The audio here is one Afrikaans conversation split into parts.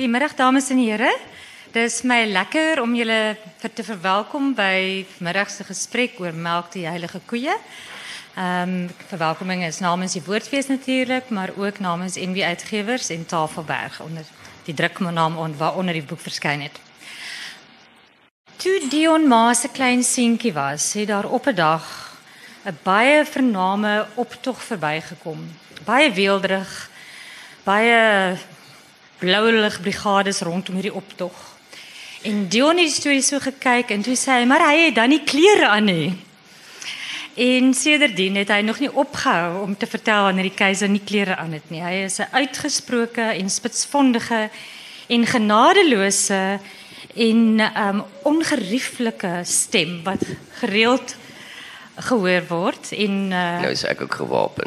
Goedemiddag dames en heren. Het is mij lekker om jullie te verwelkom bij vanmiddagse gesprek oor melk die heilige koeien. Verwelkoming is namens die Woordfees natuurlijk, maar ook namens NW Uitgewers en Tafelberg onder die druknaam waaronder die boek verskyn het. Toe Dion Maas 'n klein seentjie was, het daar op 'n dag 'n baie vername optog verbygekom. Baie weelderig, baie blauwligbrigades rondom hierdie optog. En Dion het die storie so gekyk en toe sê hy, maar hy het dan nie klere aan nie. En sedertdien het hy nog nie opgehou om te vertel wanneer die keiser nie klere aan het nie. Hy is 'n uitgesproke en spitsvondige en genadeloose en ongerieflike stem wat gereeld gehoor word. En, nou is ek ook gewapen.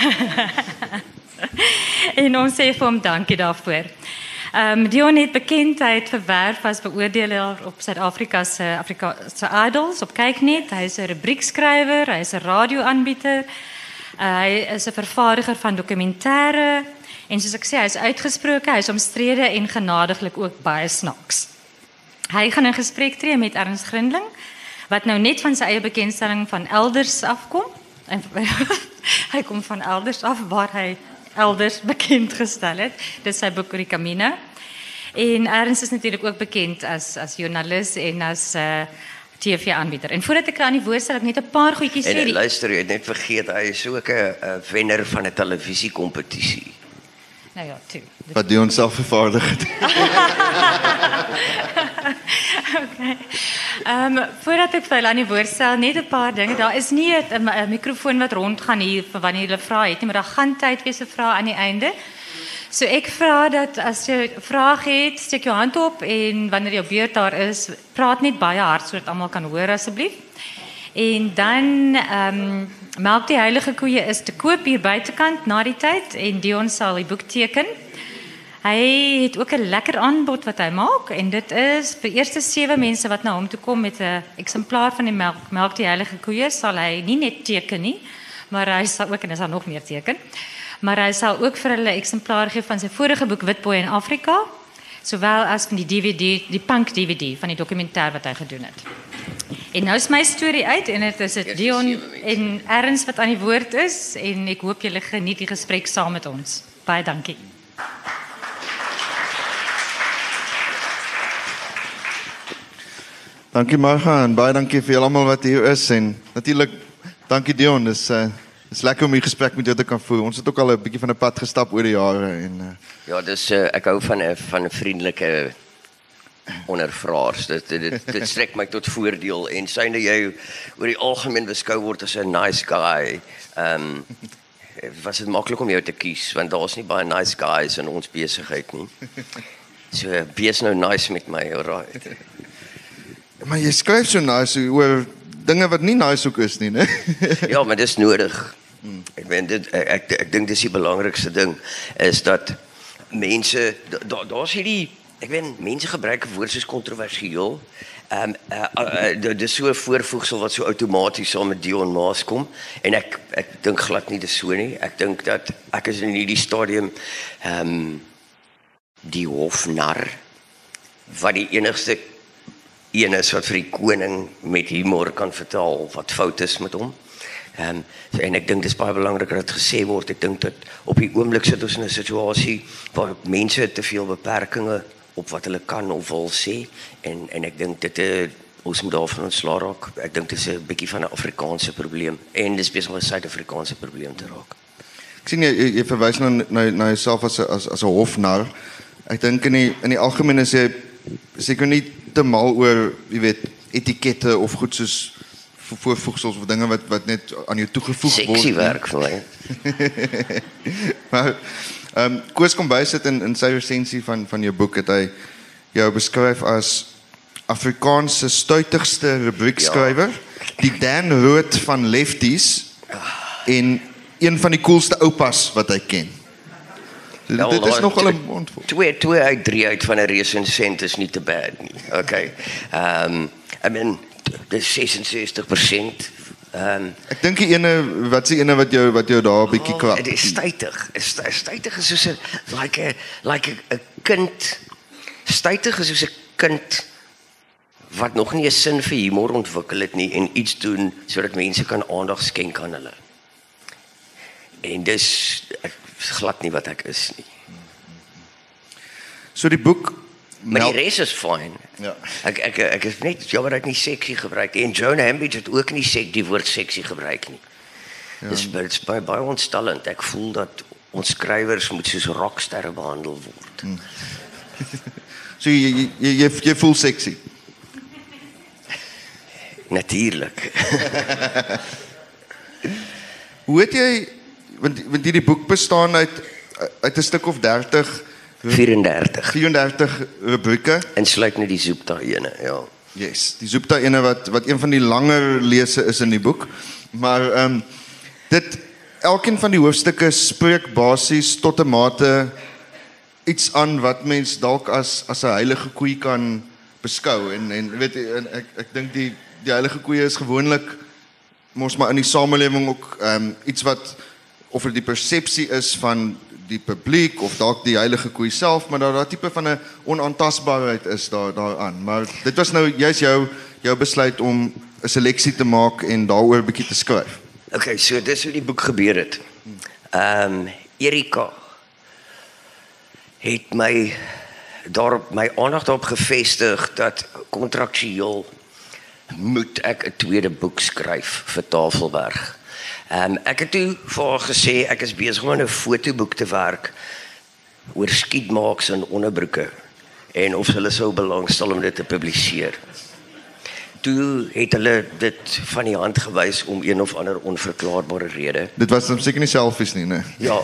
En ons sê vir hom dankie daarvoor. Dion het bekendheid verwerf as beoordelaar op Suid-Afrika se Idols op Kyknet. Hy is 'n rubriekskrywer, hy is 'n radioaanbieder. Hy is 'n vervaardiger van dokumentêre en soos ek sê, hy is uitgesproke, hy is omstrede en genadiglik ook baie snaaks. Hy gaan in gesprek tree met Ernst Grindling wat nou net van sy eie bekendstelling van elders afkom. En hy kom van elders af waar hy elders bekend gestel het. Dis sy boek oor die Camino. En Ernst is natuurlijk ook bekend as joernalis en as TV-aanbieder. En voordat ek aan die woord stel, ek net 'n paar goedjies sê. En luister, jy het net vergeet, hy is ook 'n wenner van 'n televisiekompetisie. Nou ja, toe. Wat Dion self vervaardig het. Okay. Voordat ek vir hulle aan die woord stel, net 'n paar dinge. Daar is nie 'n mikrofoon wat rondgaan hier vir wanneer jy vra het nie, maar daar gaan tyd wees vir vrae aan die einde. So ek vra dat as jy 'n vraag het, steek jou hand op en wanneer jou beurt daar is, praat net baie hard sodat almal kan hoor asseblief. En dan melk die heilige koeie is te koop hier buitekant na die tyd en Dion sal die boek teken. Hy het ook 'n lekker aanbod wat hy maak en dit is vir eerste 7 mense wat na hom toe kom met 'n eksemplaar van die melk die heilige koeie sal hy nie net teken nie, maar hy sal ook en is daar nog meer teken. Maar hy sal ook vir hulle 'n eksemplaar gee van sy vorige boek Witbooi in Afrika, sowel as van die DVD, die Punk DVD van die dokumentêr wat hy gedoen het. En nou is my storie uit en dit is Dion en Ernst wat aan die woord is en ek hoop julle geniet die gesprek saam met ons. Baie dankie. Dankie Marga en baie dankie vir julle almal wat hier is en natuurlik dankie Dion. Dis lekker om hier gesprek met jou te kan voer. Ons het ook al 'n bietjie van 'n pad gestap oor die jare en Ja, dis ek hou van 'n vriendelike ondervraers. Dit strek my tot voordeel en syne jy oor die algemeen beskou word as 'n nice guy. Was dit maklik om jou te kies want daar's nie baie nice guys in ons besigheid nie. So wees nou nice met my, alright. Maar jy skryf so nice oor dinge wat nie nice ook is nie, né? Ja, maar dis nodig. Ek meen dit ek dink dis die belangrikste ding is dat mense daar's hierdie ek weet mense gebruik 'n woord soos kontroversieel. Dis so 'n voorvoegsel wat so outomaties saam met Dion Maas kom en ek dink glad nie dis so nie. Ek dink dat ek is in hierdie stadium die hofnar wat die enigste een is wat vir die koning met humor kan vertel wat fout is met hom. En ek dink dis baie belangrik dat dit gesê word. Ek dink dat op die oomblik sit ons in 'n situasie waar mense te veel beperkings op wat hulle kan of wil sê en ek dink dit ons moet daarvan ontslaa raak. Ek dink dit is 'n bietjie van 'n Afrikaanse probleem en dis besig om 'n Suid-Afrikaanse probleem te raak. Ek sien jy verwys na jouself as 'n hofnar. Ek dink in die algemeen is jy seker nie te mal oor, jy weet, etikette of goed soos voorvoegsels of dinge wat net aan jou toegevoeg word. Seksie werk vir my. Maar Koos kom bysit in sy resensie van jou boek het hy jou beskryf as Afrikaanse stuitigste rubriekskrywer, die Dan Rood van Lefties en een van die coolste oupas wat hy ken. Dit is nogal 'n mondvol. 2 uit 3 uit van 'n resensent is nie te bad nie. Okay. I mean, dis 66%. Ek dink die ene wat jou daar 'n bietjie kwap. Dit is stytig. Stytig is soos 'n like 'n kind Stuitig is soos 'n kind wat nog nie 'n sin vir humor ontwikkel het nie en iets doen sodat mense kan aandag skenk aan hulle. En dis glad nie wat ek is nie. So die boek Maar die res is fyn. Ja. Ek is net jammer dat ek nie seksie gebruik nie. En Joan Hambidge het ook nie die woord seksie gebruik nie. Ja. Dis baie ontstellend. Ek voel dat ons skrywers moet soos rocksterre behandel word. So jy voel sexy. Natuurlik. Hoe het jy want hierdie boek bestaan uit 'n stuk of 30 34 rubrieke. Insluit net die Zoopta ene, ja. Yes, die Zoopta ene wat een van die langer lese is in die boek. Maar elkeen van die hoofstukke spreek basies tot 'n mate iets aan wat mens dalk as 'n heilige koei kan beskou en weet jy ek dink die heilige koeie is gewoonlik mos maar in die samelewing ook iets wat of dit die persepsie is van die publiek of dalk die heilige koei self, maar daar tipe van 'n onaantastbaarheid is daaraan. Maar dit was nou juist jou besluit om 'n seleksie te maak en daaroor 'n bietjie te skryf. Okay, so dis hoe die boek gebeur het. Erika het my aandag daarop gevestig dat kontraktueel moet ek 'n tweede boek skryf vir Tafelberg. Ek het toe vir haar gesê ek is besig om 'n fotoboek te werk oor skietmaaks en onderbroeke en of hulle sou belangstel om dit te publiseer. Toe het hulle dit van die hand gewys om een of ander onverklaarbare rede. Dit was dan seker nie selfies nie, né? Ja.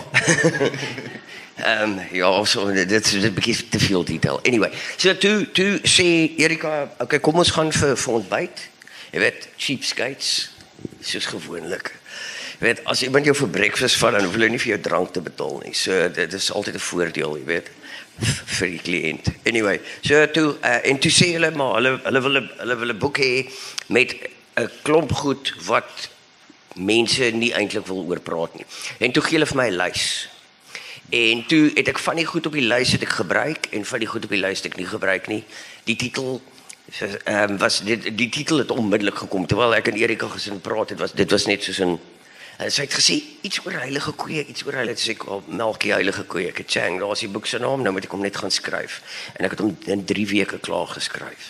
Ja, so dit is 'n bietjie te veel detail. Anyway, so toe sê Erika, okay, kom ons gaan vir ontbyt. Jy weet, cheapskates, soos gewoonlik. Jy weet, as iemand jou vir breakfast vat, dan hoef hulle nie vir jou drank te betaal nie. So dit is altyd 'n voordeel, jy weet, vir die kliënt. Anyway, so toe en toe sê hulle maar hulle wil 'n boek hê met 'n klomp goed wat mense nie eintlik wil oor praat nie. En toe gee hulle vir my 'n lys. En toe het ek van die goed op die lys het ek gebruik en van die goed op die lys het ek nie gebruik nie. Die titel die titel het onmiddellik gekom terwyl ek en Erika gesin praat het, dit was net soos 'n sy het gesê iets oor heilige koeie, iets oor heilige, sê ek, melkie heilige koeie. Ek het chang, daar is die boek se naam, nou moet ek hom net gaan skryf. En ek het hom in 3 weke klaar geskryf.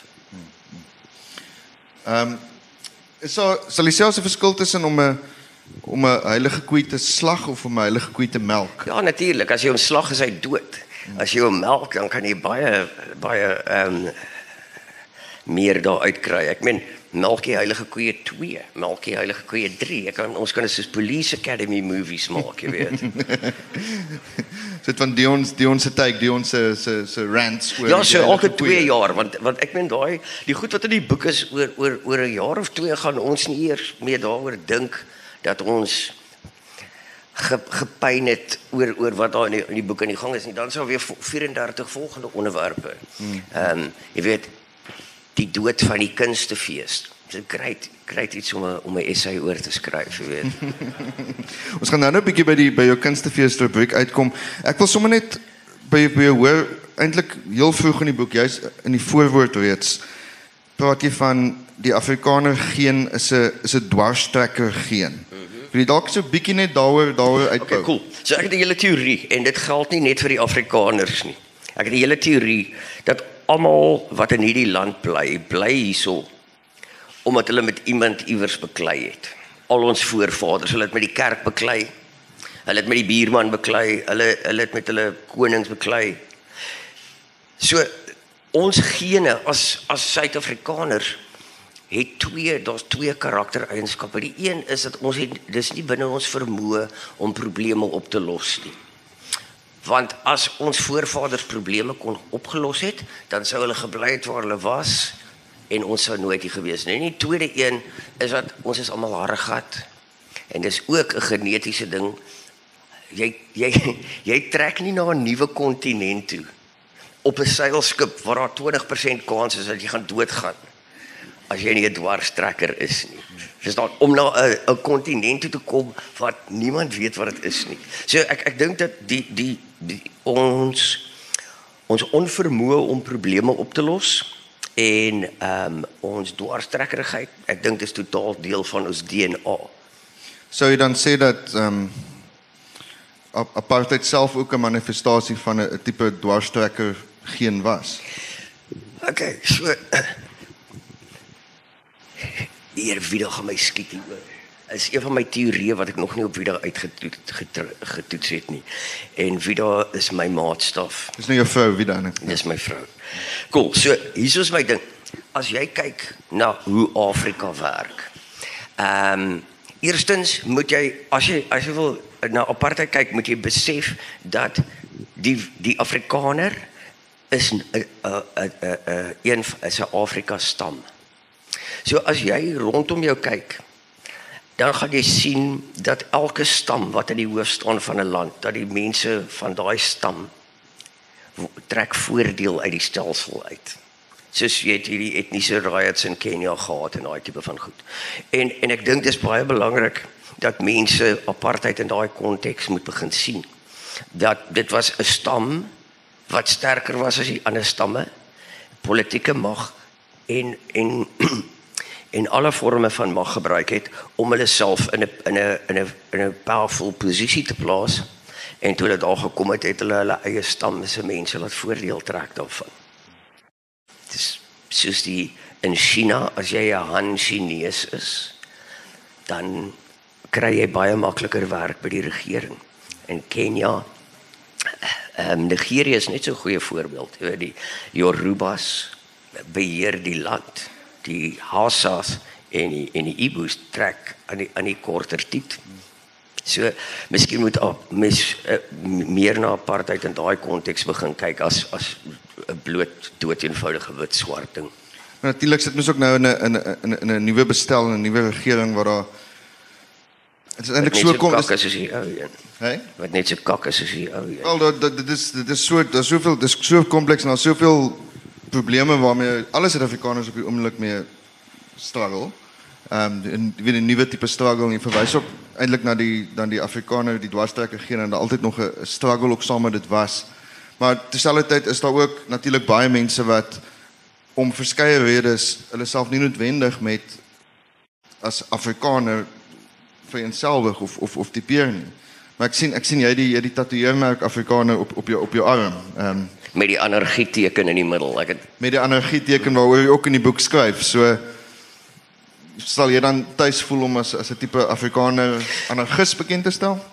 Sal jy selfs 'n verskil tussen om 'n heilige koei te slag of om 'n heilige koei te melk? Ja, natuurlik. As jy hom slag, is hy dood. As jy hom melk, dan kan jy baie meer daar uitkry. Ek meen, melkie heilige koeie 2, melkie heilige koeie 3. Ons kan soos Police Academy movies maak, jy weet. Dit van Dion se take, Dion se rants oor. Ja, so elke 2 jaar, want ek meen die goed wat in die boek is oor 'n jaar of 2 gaan ons nie eers meer daaroor dink dat ons gepyn het oor wat daar in die boek aan die gang is nie. Dan sal weer 34 volgende onderwerpe. Jy weet, die dood van die kunstefees. Dit kry iets om 'n essay oor te skryf, jy weet. Ons gaan nou 'n bietjie by jou kunstefees rubriek uitkom. Ek wil sommer net by jou hoor, eintlik heel vroeg in die boek, juist in die voorwoord reeds, praat jy van die Afrikaner geen is 'n dwarstrekker geen. Wil jy dalk so 'n bietjie net daaroor uitbou? Okay, cool. So ek het 'n hele teorie en dit geld nie net vir die Afrikaners nie. Ek het 'n hele teorie dat almal wat in hierdie land bly hierso omdat hulle met iemand iewers beklei het. Al ons voorvaders, hulle het met die kerk beklei. Hulle het met die buurman beklei, hulle het met hulle konings beklei. So ons gene as Suid-Afrikaners het daar's 2 karaktereienskappe. Die een is dat dis nie binne ons vermoë om probleme op te los nie. Want as ons voorvaders probleme kon opgelos het, dan sou hulle gebly het waar hulle was en ons sou nooit hier gewees nie. En die tweede een is dat ons is almal harregat. En dis ook 'n genetiese ding. Jy trek nie na 'n nuwe kontinent toe op 'n seilskip waar daar 20% kans is dat jy gaan doodgaan as jy nie 'n dwarstrekker is nie. Dis dan om na 'n kontinent toe te kom wat niemand weet wat dit is nie. So ek dink dat ons ons onvermoë om probleme op te los en ons dwarstrekkerigheid, ek dink dit is totaal deel van ons DNA. Sou jy dan sê dat apartheid self ook 'n manifestasie van 'n tipe dwarstrekker geen was? Okay, so hier video gaan my skiet hieroor. Is een van my teorieë wat ek nog nie op video uitgetoets het nie. En Vida is my maatstaf. Dis nou jou vrou Vida, nee. Dis my vrou. Cool. So, hier is my ding. As jy kyk na hoe Afrika werk. Eerstens moet jy as jy wil na apartheid kyk, moet jy besef dat die Afrikaner is 'n Afrika stam. So as jy rondom jou kyk, dan gaan jy sien dat elke stam wat in die hoof staan van 'n land, dat die mense van daai stam trek voordeel uit die stelsel uit. Soos jy het hierdie etniese riots in Kenia gehad en daai tipe van goed. En ek dink dis baie belangrik dat mense apartheid in daai konteks moet begin sien. Dat dit was 'n stam wat sterker was as die ander stamme, politieke mag en alle vorme van mag gebruik het om hulle self in 'n powerful posisie te plaas. En toe dit daar gekom het, het hulle eie stam se mense wat voordeel trek daarvan. Dit is soos in China, as jy 'n Han Chinees is, dan kry jy baie makliker werk by die regering. In Kenia, Nigeria is net so 'n goeie voorbeeld. Die Yorubas beheer die land. Die Hausas en die Igbos trek aan die korter tyd. So, miskien moet mens meer na apartheid in daai konteks begin kyk as 'n bloot dood-eenvoudige wit swart ding. Maar natuurlik sit mens ook nou in 'n nuwe bestel en 'n nuwe regering waar daar dit is eintlik so kom is soos die ou een. Hè? Wat net so kak is soos die ou een. Wel, dit is so, daar's soveel, dis so kompleks en daar's soveel probleme waarmee alle Suid-Afrikaners op die oomblik mee struggle. En weer 'n nuwe tipe struggle en jy verwys ook eintlik na die Afrikaner, die dwarstrekker geen en daar altyd nog 'n struggle ook saam met dit was. Maar terselfdertyd is daar ook natuurlik baie mense wat om verskeie redes hulle self nie noodwendig met as Afrikaner vereenselwig of tipeer nie. Maar ek sien jy die tatoeëermerk Afrikaner op jou arm. Met die anargieteken in die middel. Met die anargieteken waaroor jy ook in die boek skryf. So sal jy dan tuis voel om as 'n tipe Afrikaner anarchist bekend te stel?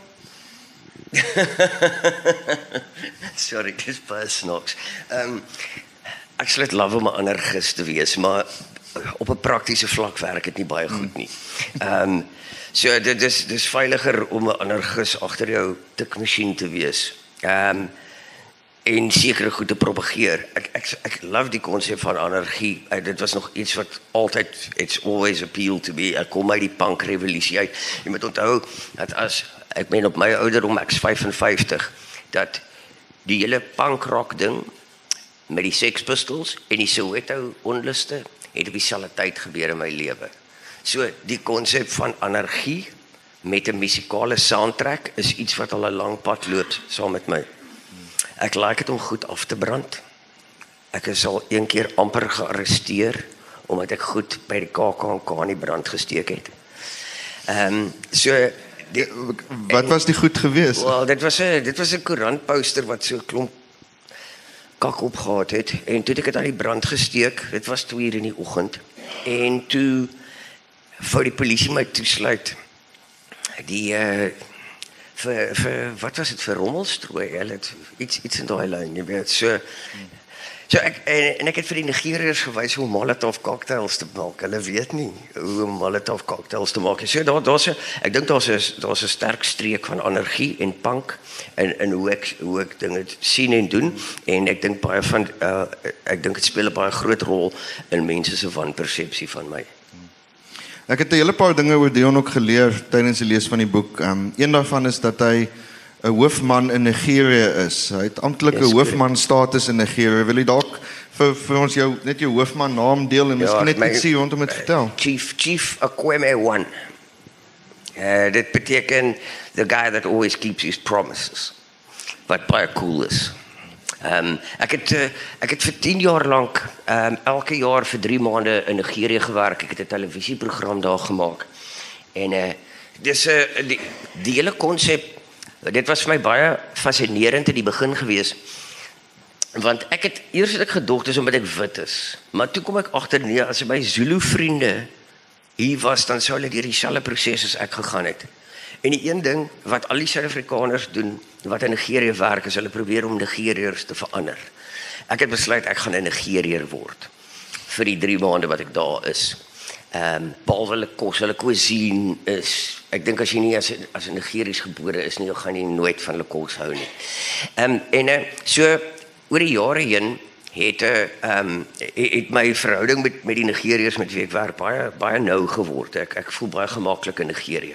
Sorry, dis baie snaaks. Ek sal dit love om 'n anarchist te wees, maar op 'n praktiese vlak werk dit nie baie goed nie. So dit is veiliger om 'n anarchist agter jou tikmasjien te wees. En sekere goed te propageer. Ek love die konsep van anargie. Dit was nog iets wat altyd, it's always appealed to me. Ek kom uit die punk revolusie uit. Jy moet onthou dat as ek ben op my ouderdom, ek's 55, dat die hele punk rock ding met die Sex Pistols en die Soweto onluste het op dieselfde tyd gebeur in my lewe. So die konsep van anargie met 'n musikale soundtrack is iets wat al 'n lang pad loop saam met my. Ek like dit om goed af te brand. Ek is al een keer amper gearresteer omdat ek goed by die KAK in die brand gesteek het. Wat was die goed geweest? Wel, dit was 'n koerantposter wat so 'n klomp kak opgehad het en toe het ek dit aan die brand gesteek. Dit was 2:00 in die oggend en toe wou die polisie my toesluit. Wat was dit vir rommelstrooi? Hulle het iets in daai lyn, jy weet. So ek het vir die Nigeriërs gewys hoe Molotov cocktails te maak. Hulle weet nie hoe Molotov cocktails te maak. So ek dink daar's 'n sterk streek van anargie en punk en hoe ek dinge sien en doen en ek dink dit speel 'n baie groot rol in mense se wanpersepsie van my. Ek het 'n hele paar dinge oor Dion ook geleer tydens die lees van die boek. Een daarvan is dat hy 'n hoofman in Nigerië is. Hy het amptelike hoofman status in Nigerië. Wil jy dalk vir ons net jou hoofman naam deel en miskien net ietsie rondom dit vertel? Chief Akweme 1. Dit beteken the guy that always keeps his promises. Wat baie cool is. Ek het vir 10 jaar lank elke jaar vir 3 maande in Nigerië gewerk. Ek het 'n televisieprogram daar gemaak. En dis die hele konsep, dit was vir my baie fascinerend in die begin gewees. Want eers het ek gedog dis omdat ek wit is. Maar toe kom ek agter nee, as my Zulu vriende hier was, dan sou hulle deur dieselfde proses as ek gegaan het. En die een ding wat al die Suid-Afrikaners doen, wat in Nigerië werk, is hulle probeer om Nigeriërs te verander. Ek het besluit ek gaan 'n Nigeriër word vir die 3 maande wat ek daar is. Behalwe hulle kos, hulle cuisine is, ek dink as jy nie as 'n Nigeriërs gebore is nie, dan gaan jy nooit van hulle kos hou nie. So oor die jare heen het my verhouding met die Nigeriërs met wie ek werk baie nou geword. Ek voel baie gemaklik in Nigerië.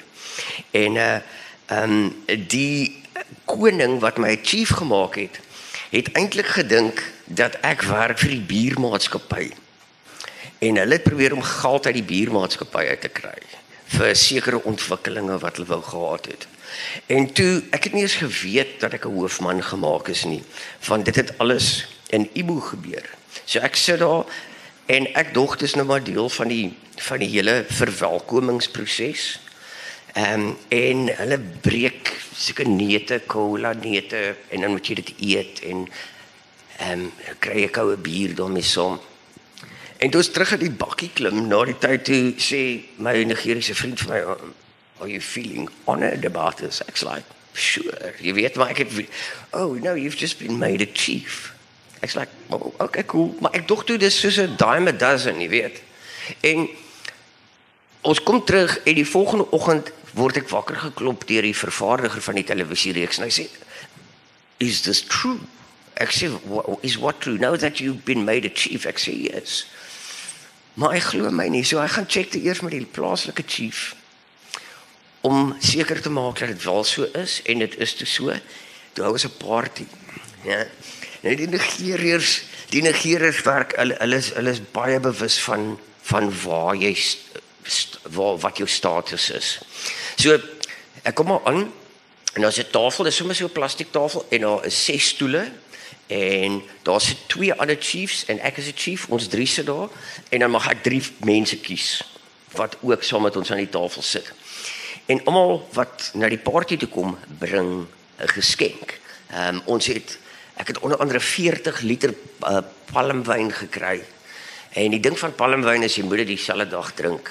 En die koning wat my chief gemaak het eintlik gedink dat ek werk vir die biermaatskappy. En hulle het probeer om geld uit die biermaatskappy uit te kry vir sekere ontwikkelinge wat hulle wou gehad het. En toe, ek het nie eens geweet dat ek 'n hoofman gemaak is nie, want dit het alles in Ibo gebeur. So ek sit daar en ek dog dis nou maar deel van die hele verwelkomingsproses. En hulle breek sulke neute, cola neute, en dan moet jy dit eet en kry jy koue bier daarmee saam. En toe is terug in die bakkie klim, na die tyd toe sê my Nigeriese vriend vir my, are you feeling honored about this? Ek's like, sure, jy weet, maar ek het, oh no, you've just been made a chief. Ek's like, oh, okay, cool, maar ek dog toe dis soos 'n dime a dozen, jy weet. En ons kom terug en die volgende oggend word ek wakker geklop deur die vervaardiger van die televisiereeks en hy sê, is this true? Ek sê, is what true? Now that you've been made a chief? Ek sê, yes. Maar hy glo my nie, so hy gaan check te eers met die plaaslike chief om seker te maak dat dit wel so is, en dit is toe so. Toe hou ons 'n party. Ja. En die Nigeriërs werk, hulle is baie bewus van waar jy wat jou status is. So, ek kom maar aan, en daar is 'n tafel, dit is sommer so 'n plastiek tafel, en daar is 6 stoele, en daar sit 2 ander chiefs, en ek is 'n chief, ons 3 sit daar, en dan mag ek 3 mense kies, wat ook saam met ons aan die tafel sit. En almal wat na die party toe kom, bring 'n geskenk. Ek het onder andere 40 liter palmwyn gekry, en die ding van palmwyn is, jy moet dit dieselfde dag drink.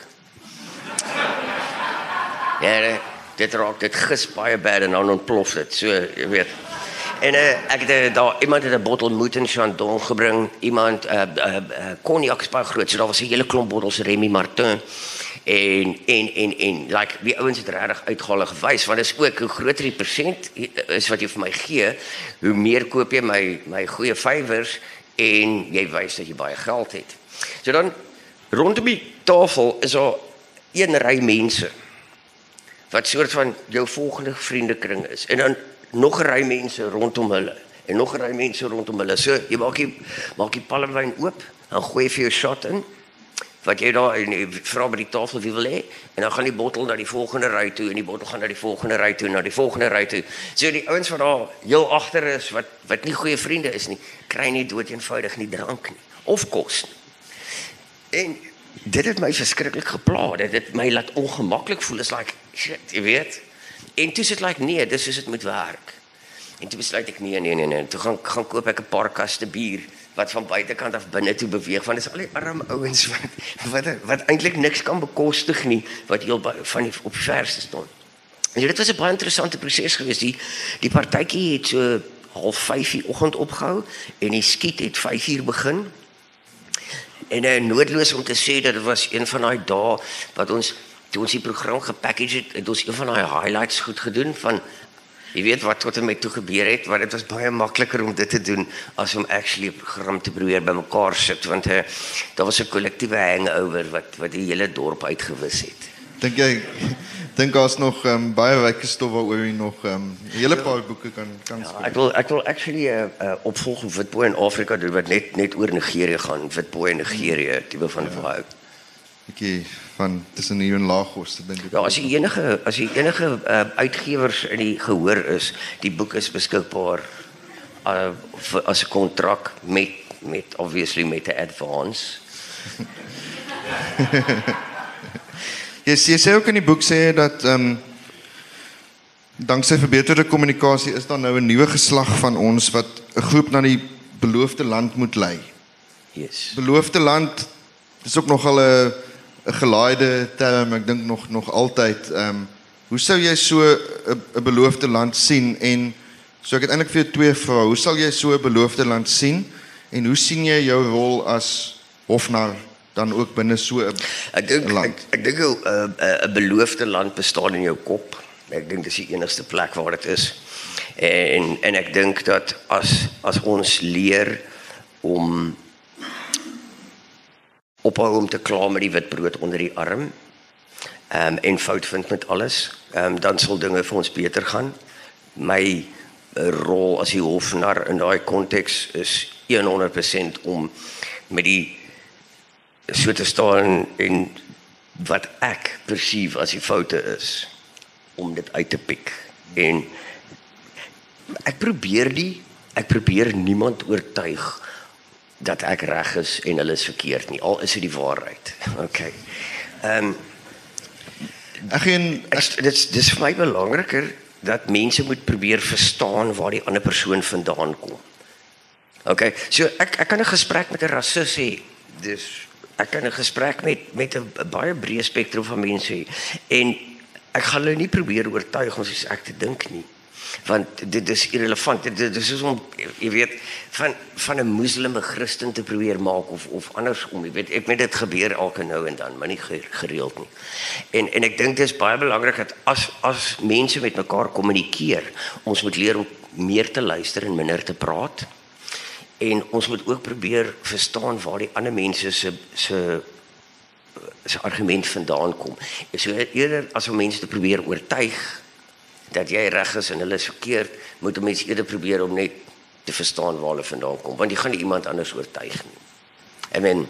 Ja, dit gis baie bad en dan ontplof dit, so, jy weet. En iemand het 'n bottel Moët en Chandon gebring, iemand cognac is baie groot, so daar was 'n hele klomp bottels Remy Martin, en like, die ouens het regtig uitgehaal gewys, want is ook, hoe groter die persent is wat jy vir my gee, hoe meer koop jy my goeie favours, en jy wys dat jy baie geld het. So dan, rondom die tafel is daar 1 ry mense, wat soort van jou volgende vriendekring is, en dan nog 'n ry mense rondom hulle, en nog 'n ry mense rondom hulle. So, jy maak die palmwyn oop, dan gooi jy vir jou shot in, wat jy daar, en jy vra by die tafel wie wil hê, en dan gaan die bottel na die volgende ry toe, en die bottel gaan na die volgende ry toe, en na die volgende ry toe. So die ouens wat daar heel agter is, wat nie goeie vriende is nie, kry nie dood eenvoudig nie drank nie, of kos nie. En dit het my verskriklik gepla, dit het my laat ongemaklik voel, is like, shit, jy weet. En toe sit like, nee, dis soos dit moet werk. En toe besluit ek, nee, toe gaan koop ek 'n paar kaste bier, wat van buitekant af binne toe beweeg, want dis al die arm ouens wat eintlik niks kan bekostig nie, wat heel op die verste staan. En dit was 'n baie interessante proses geweest. Die partytjie het so 4:30 die oggend opgehou, en die skiet het 5:00 begin. En noodloos om te sê dat dit was een van daai dae wat toe ons die program gepackage het ons een van daai highlights goed gedoen van, jy weet wat tot en met toe gebeur het, want dit was baie makliker om dit te doen as om actually 'n program te probeer bymekaar sit, want daar was 'n kollektiewe hangover wat die hele dorp uitgewis het. Dink daar's nog baie wyke stof waaroor jy nog 'n hele paar boeke kan skryf. Ja, ek wil actually 'n opvolg op Witbooi in Afrika doen wat net oor Nigerië gaan, Witbooi in Nigerië, tipe van verhaal. Bietjie van tussen hier en Lagos, dink ek. Ja, as jy enige uitgewers in die gehoor is, die boek is beskikbaar as 'n kontrak met obviously met 'n advance. Jy sê ook in die boek sê jy dat dankzij verbeterde kommunikasie is daar nou 'n nuwe geslag van ons wat 'n groep na die beloofde land moet lei. Yes. Beloofde land is ook nogal 'n gelaaide term, ek dink nog altyd. Hoe sou jy so 'n beloofde land sien en so ek het eintlik vir jou twee vrae. Hoe sal jy so 'n beloofde land sien en hoe sien jy jou rol as hofnar dan ook binne so 'n land? Ek dink 'n beloofde land bestaan in jou kop. Ek dink dis die enigste plek waar dit is. En ek dink dat as ons leer om ophou om te kla met die wit brood onder die arm en fout vind met alles, dan sal dinge vir ons beter gaan. My rol as die hofnar in daai konteks is 100% om met die so te staan en wat ek perceive as die foute is, om dit uit te pik. En ek probeer niemand oortuig dat ek reg is en hulle is verkeerd nie, al is dit die waarheid. Okay. Dis vir my belangriker dat mense moet probeer verstaan waar die ander persoon vandaan kom. Okay, so ek kan 'n gesprek met 'n rasis hê. Dus ek kan 'n gesprek met 'n baie breë spektrum van mense hê en ek gaan hulle nie probeer oortuig om soos ek te dink nie. Want dit is irrelevant. Dit is soos om, jy weet, van 'n moslim 'n Christen te probeer maak of andersom. Jy weet, ek weet dit gebeur elke nou en dan, maar nie gereeld nie. En ek dink dit is baie belangrik dat as mense met mekaar kommunikeer, ons moet leer om meer te luister en minder te praat. En ons moet ook probeer verstaan waar die ander mense se argument vandaan kom. So eerder as om mense te probeer oortuig dat jy reg is en hulle is verkeerd, moet mense eerder probeer om net te verstaan waar hulle vandaan kom, want jy gaan nie iemand anders oortuig nie. I mean,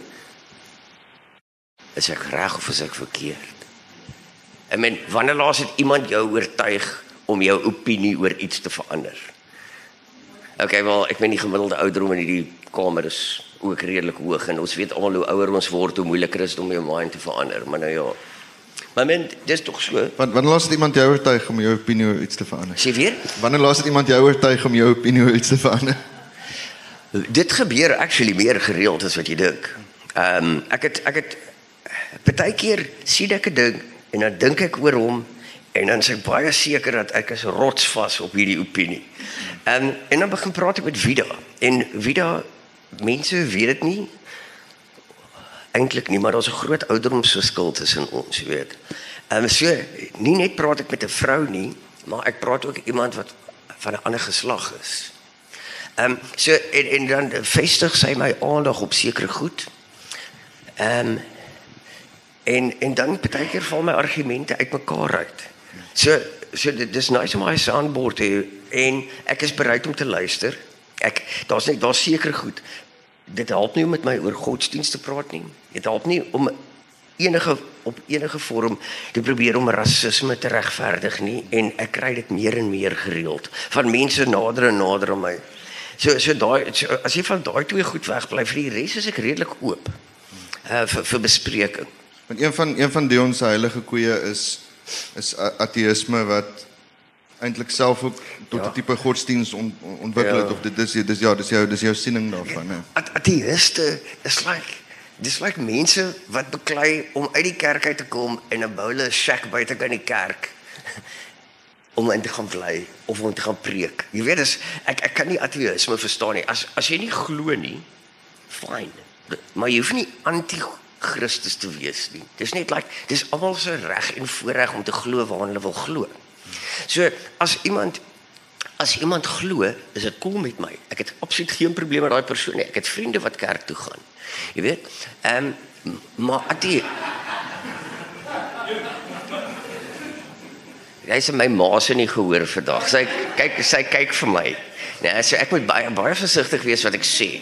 is ek reg of is ek verkeerd? I mean, wanneer laas het iemand jou oortuig om jou opinie oor iets te verander? Okay, wel, ek meen die gemiddelde ouderdom in die kamer is ook redelik hoog en ons weet almal hoe ouer ons word, hoe moeiliker is om jou mind te verander, maar nou ja. Maar men, dis tog so. Wanneer laas het iemand jou oortuig om jou opinie oor iets te verander? Sê weer? Wanneer laas het iemand jou oortuig om jou opinie oor iets te verander? Dit gebeur actually meer gereeld as wat jy dink. Ek het partykeer sien ek 'n ding en dan dink ek oor hom en dan is ek baie seker dat ek is rotsvas op hierdie opinie. En dan begin praat ek met Vida. En Vida, mense weet dit nie. Eintlik nie, maar daar's 'n groot ouderdomsverskil tussen ons, jy weet. So nie net praat ek met 'n vrou nie, maar ek praat ook iemand wat van 'n ander geslag is. So en dan vestig sy my aandag op sekere goed. En dan partykeer val my argumente uitmekaar uit. So dis nice om my soundboard te hê en ek is bereid om te luister. Daar's seker goed. Dit help nie om met my oor godsdienst te praat nie. Dit help nie om op enige vorm te probeer om rasisme te regverdig nie en ek kry dit meer en meer gereeld van mense nader en nader aan my. So as jy van daai twee goed wegbly, vir die res is ek redelik oop vir bespreking. Want een van Dion se heilige koeie is ateïsme wat eintlik self ook tot 'n tipe godsdienst ontwikkel het, of dis jou siening daarvan, hè? Ateïste dis like mense wat beklei om uit die kerk uit te kom en 'n bou hulle 'n shack buite kan die kerk om in te gaan bly of om te gaan preek. Jy weet, ek kan nie ateïsme verstaan nie. As jy nie glo nie, fine. Maar jy hoef nie anti-Christus te wees nie. Dis almal se reg en voorreg om te glo waar hulle wil glo. So as iemand glo, is dit cool met my. Ek het absoluut geen probleem met daai persoon nie. Ek het vriende wat kerk toe gaan. Jy weet? Maar jy sê my ma se nie gehoor vandag. Sy kyk vir my. Nee, so ek moet baie versigtig wees wat ek sê.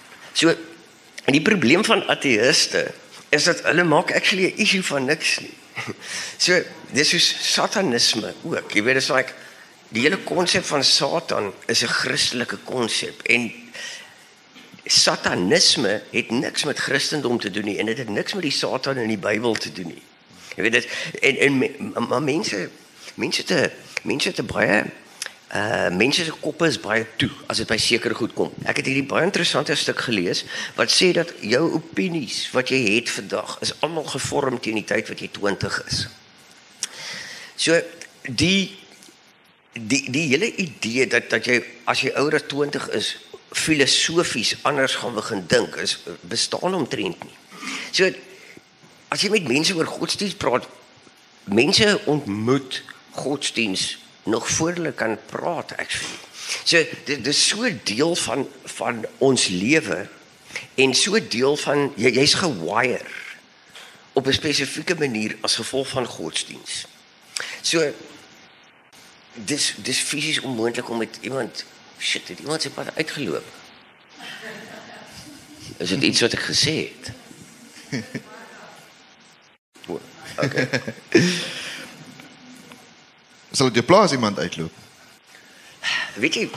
En die probleem van ateïste is dat hulle maak actually 'n issue van niks nie. So, dis soos satanisme ook. Jy weet, dis like, die hele konsep van Satan is 'n Christelike konsep en satanisme het niks met Christendom te doen nie en dit het niks met die Satan in die Bybel te doen nie. Jy weet dit maar mense te baie mense se koppe is baie toe as dit by sekere goed kom. Ek het hierdie baie interessante stuk gelees wat sê dat jou opinies wat jy het vandag is almal gevorm teen die tyd wat jy 20 is. So die hele idee dat jy as jy ouer as 20 is filosofies anders gaan begin dink is bestaan omtrent nie. So as jy met mense oor godsdienst praat, mense ontmoet godsdienst nog voor hulle kan praat actually. So dit is so deel van ons lewe en so deel van jy's gewire op 'n spesifieke manier as gevolg van godsdienst. So dis fisies onmoontlik om met iemand het iemand sy pad uitgeloop. Is dit iets wat ek gesê het? Okay. Sal dit jou pla as iemand uitloop? Weet jy?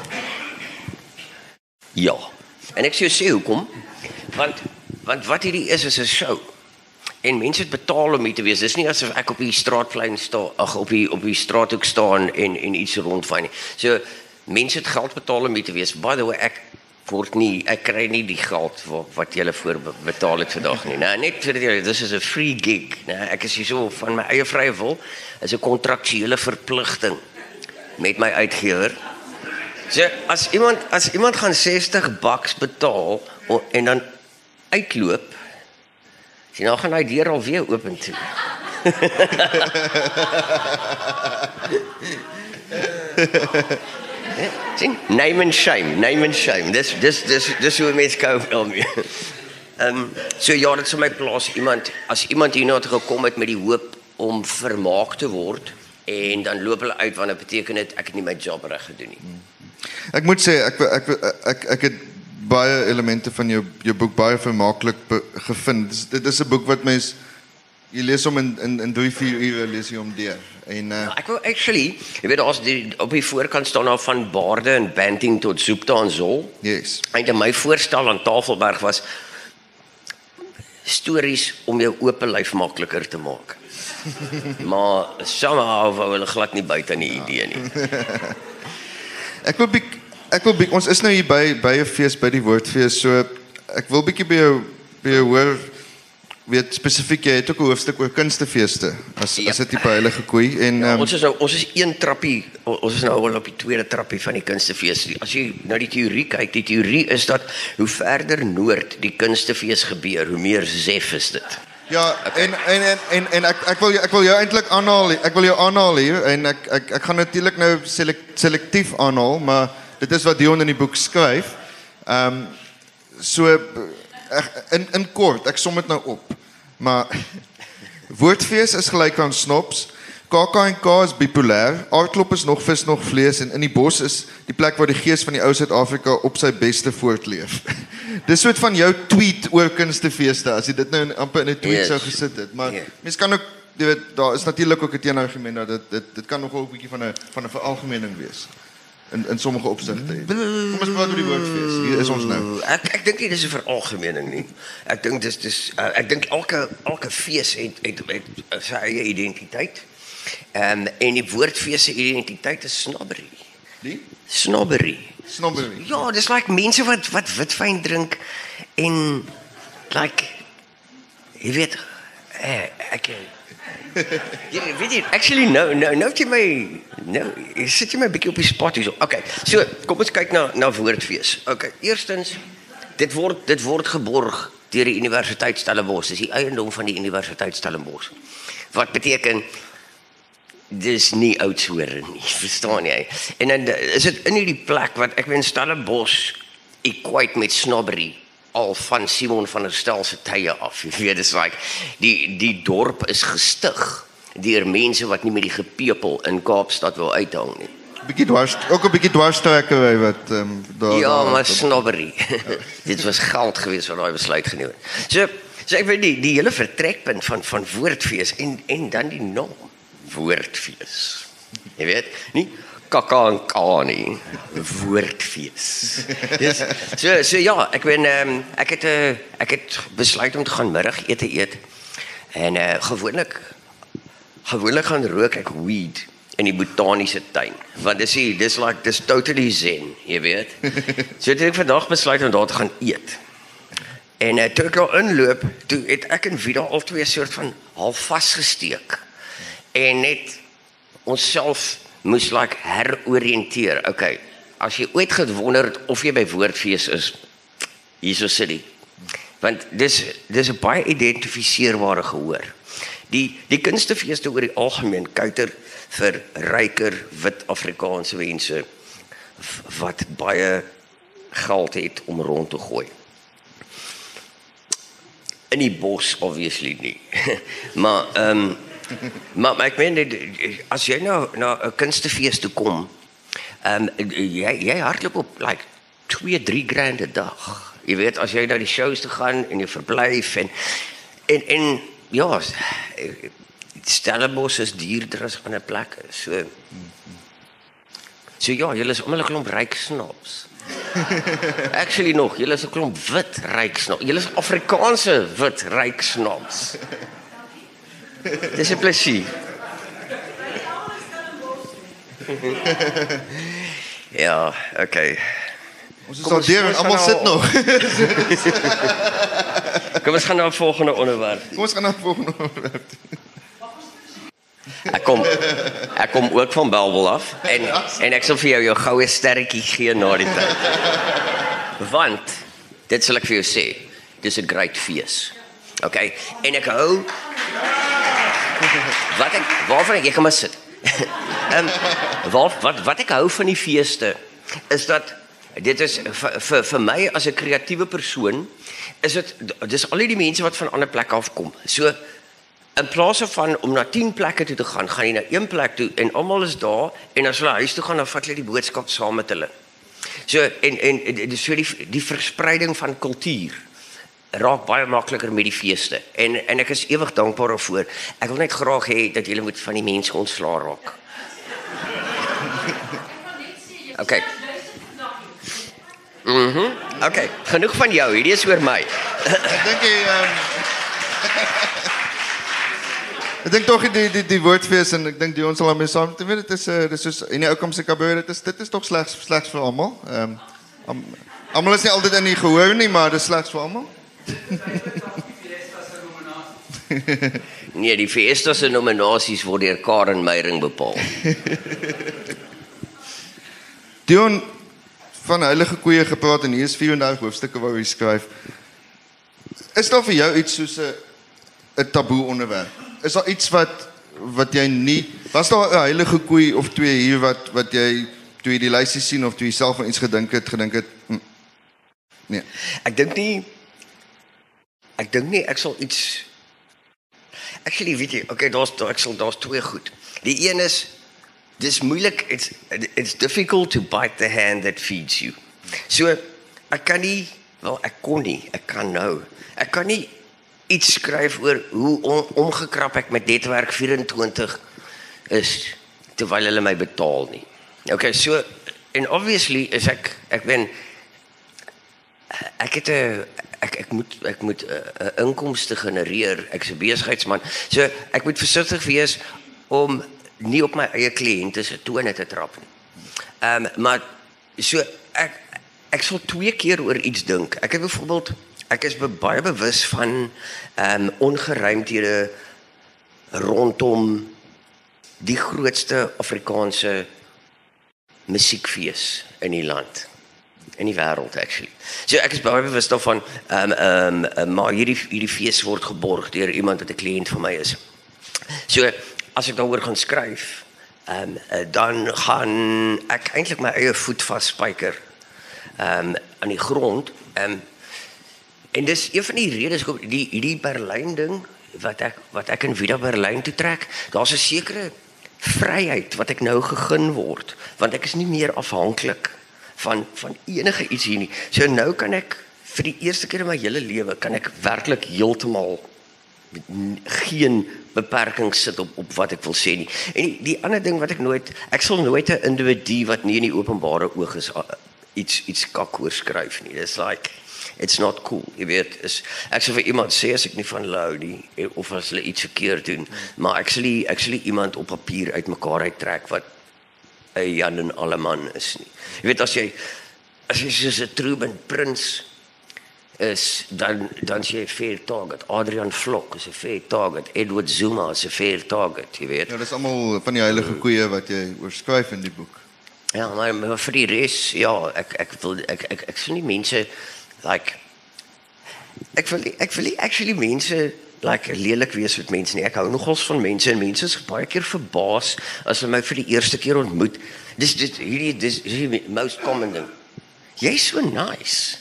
Ja. En ek sê hoekom? Want wat hierdie is 'n show. En mense het betaal om hier te wees. Dis nie asof ek op die straatplein staan, op die straathoek staan en iets rondvaai nie. So mense het geld betaal om hier te wees. By the way, ek kry nie die geld wat julle voor betaal het vandag nie. Nou, net vir julle, dis is 'n free gig. Nou, ek is hier so van my eie vrye wil, is 'n kontraktuele verpligting met my uitgewer. So as iemand gaan $60 betaal en dan uitloop, nou gaan hy deur alweer open toe. Sien, name and shame. Dis hoe mense kou daarmee. So ja, dit sou my plaas as iemand hier nou gekom het met die hoop om vermaak te word en dan loop hulle uit want dit beteken dit ek het nie my job reg gedoen nie. Ek moet sê ek het baie elemente van jou boek baie vermaaklik gevind. Dit is 'n boek wat mens jy lees hom in 3-4 ure lees jy hom deur. En ek wil actually, jy weet daar's op die voorkant staan daar van Baarde en Banting tot Zoopta en Zol. Yes. En my voorstel aan Tafelberg was stories om jou oop lyf makliker te maak. Maar somehow wou hulle glad nie buite aan die idee nie. Ek wil ons is nou hier by 'n fees, by die woordfees, so ek wil bietjie by jou hoor, weet spesifiek, jy het ook 'n hoofstuk oor kunstefeeste, as dit tipe heilige koei, en ons is een trappie, ons is nou al op die tweede trappie van die kunstefees. As jy nou die teorie kyk, die teorie is dat hoe verder noord die kunstefees gebeur, hoe meer zef is dit. Ja, en ek wil jou eintlik aanhaal, ek wil jou aanhaal hier, en ek gaan natuurlik nou selektief aanhaal, maar dit is wat Dion in die boek skryf. So in kort, ek som dit nou op. Maar woordfees is gelyk aan snops, KAK&K is bipolêr, aardklop is nog vis nog vlees en in die bos is die plek waar die gees van die ou Suid-Afrika op sy beste voortleef. Dis soort van jou tweet oor kunstefeeste as jy dit nou amper in 'n tweet sou gesit het, maar mens kan ook, jy weet, daar is natuurlik ook 'n teenargument dat dit kan nogal 'n bietjie van 'n veralgemening wees. In sommige opsigte. Kom ons praat oor die woordfees. Hier is ons nou. Ek dink nie dis 'n veralgemening nie. Ek dink ek dink elke fees het sy eie identiteit. En die woordfees se identiteit is snobbery. Die? Snobbery. Ja, dis like mense wat witwyn drink en like jy weet ek weet jy, actually nou jy my sit jy my 'n bietjie op die spot hierso. Okay, so kom ons kyk na woordfees. Okay, eerstens dit word geborg deur die Universiteit Stellenbosch. Dis die eiendom van die Universiteit Stellenbosch. Wat beteken dis nie Oudtshoorn nie, verstaan jy? En dan is dit in hierdie plek wat ek weet Stellenbosch equate met snobbery al van Simon van der Stel se tye af. Jy weet, dis like die dorp is gestig deur mense wat nie met die gepepel in Kaapstad wil uithang nie. Ook 'n bietjie dwarstrekker wat daar. Ja, maar snobbery. Dit was geld geweest wat daai besluit geneem het. So ek weet die hele vertrekpunt van woordfees en dan die naam woordfees. Jy weet, nie kaka en ka nie, woordfees. Yes. So ja, ek het besluit om te gaan middagete eet en gewoonlik gaan rook ek weed in die botaniese tuin, want dis totally zen, jy weet. So het ek vandag besluit om daar te gaan eet. En toe ek daar inloop, toe het ek en Vida al twee soort van half vasgesteek. En net onsself moes heroriënteer. Okay, as jy ooit gewonder het of jy by woordfees is, hierso sit die. Want dis 'n baie identifiseerbare gehoor. Die kunstefeeste oor die algemeen kuiter vir ryker wit Afrikaanse mense wat baie geld het om rond te gooi. In die bos obviously nie. maar ek meen as jy nou na 'n kunstefees toe kom, jy hardloop op like 2-3 grand 'n dag. Jy weet, as jy na die shows toe gaan en jy verblyf en ja, Stellenbosch is duurder as ander plekke. So ja, julle is almal 'n klomp ryk snaps. Actually nog, julle is 'n klomp wit ryk snaps. Julle is Afrikaanse wit ryk snaps. Dis 'n plesier. Ja, okay. Ons is al deur en almal sit nog. Kom ons gaan na 'n volgende onderwerp. Ek kom ook van Bellville af en ek sal vir jou goue sterretjie gee na die tyd. Want dit sal ek vir jou sê, dis 'n great fees. Okay? En ek hou waarvan jy kan maar sit. Wat ek hou van die feeste is dat dit is vir my as 'n kreatiewe persoon dis al die mense wat van ander plekke afkom. So in plaas van om na 10 plekke toe te gaan jy na een plek toe en almal is daar en as hulle huis toe gaan dan vat hulle die boodskap saam met hulle. So en so die verspreiding van kultuur raak baie makliker met die feeste en ek is ewig dankbaar daarvoor. Ek wil net graag hê dat julle moet van die mense ontslaa raak. Okay. Okay, genoeg van jou, hierdie is oor my. Ek dink tog die woordfees en ek dink die ons sal daarmee saam te weet, dit is soos in die oukamse kabeur, dit is tog slegs vir almal. Almal is nie altyd in die gehoor nie, maar dit is slegs vir almal. Nee, die Fiesta se nominasies word deur Karen Meyering bepaal. Dion van heilige koeie gepraat en hier is 34 hoofstukke waar hy skryf. Is daar vir jou iets soos 'n taboe onderwerp? Is daar iets wat jy nie, was daar 'n heilige koei of twee hier wat jy toe jy die lysie sien of toe jy self aan iets gedink het, nee. Ek dink nie ek sal iets actually weet jy, okay, daar's twee goed. Die een is dis moeilik, it's difficult to bite the hand that feeds you. So ek kan nie iets skryf oor hoe omgekrap ek met Netwerk 24 is terwyl hulle my betaal nie. Okay, so en obviously is ek moet 'n inkomste genereer. Ek's 'n besigheidsman. So ek moet versigtig wees om nie op my eie kliënte se tone te trap nie. Maar so ek sal 2 keer oor iets dink. Ek het byvoorbeeld ek is baie bewus van ongeruimthede rondom die grootste Afrikaanse musiekfees in die land. In die wêreld actually. So ek is baie bewus daarvan, maar hierdie fees word geborg deur iemand wat 'n kliënt van my is. So as ek daaroor gaan skryf, dan gaan ek eintlik my eie voet vasspyker aan die grond. En dis een van die redes hoekom hierdie Berlyn ding wat ek in Vida Berlyn toe trek, daar's 'n sekere vryheid wat ek nou gegee word, want ek is nie meer afhanklik van enige iets hier nie. So nou kan ek vir die eerste keer in my hele lewe kan ek werklik heeltemal geen beperkings sit op wat ek wil sê nie. En die ander ding wat ek sal nooit 'n individu wat nie in die openbare oog is iets kak oor skryf nie. Dis like it's not cool. Jy weet, ek sal vir iemand sê as ek nie van hulle hou nie of as hulle iets verkeerd doen, maar ek sal nie iemand op papier uitmekaar uittrek wat 'n Jan en Alleman is nie. Jy weet, as jy soos 'n Truman Prins is, dan is jy 'n fair target. Adrian Vlok is 'n fair target. Edward Zuma is 'n fair target, jy weet. Ja, dis almal van die heilige koeie wat jy oorskryf in die boek. Ja, maar vir die res, ja, ek sien nie mense like ek wil nie actually mense like lelik wees met mense nie. Ek hou nogals van mense en mense is baie keer verbaas as hulle my vir die eerste keer ontmoet. Dis die most common ding. Jy's so nice.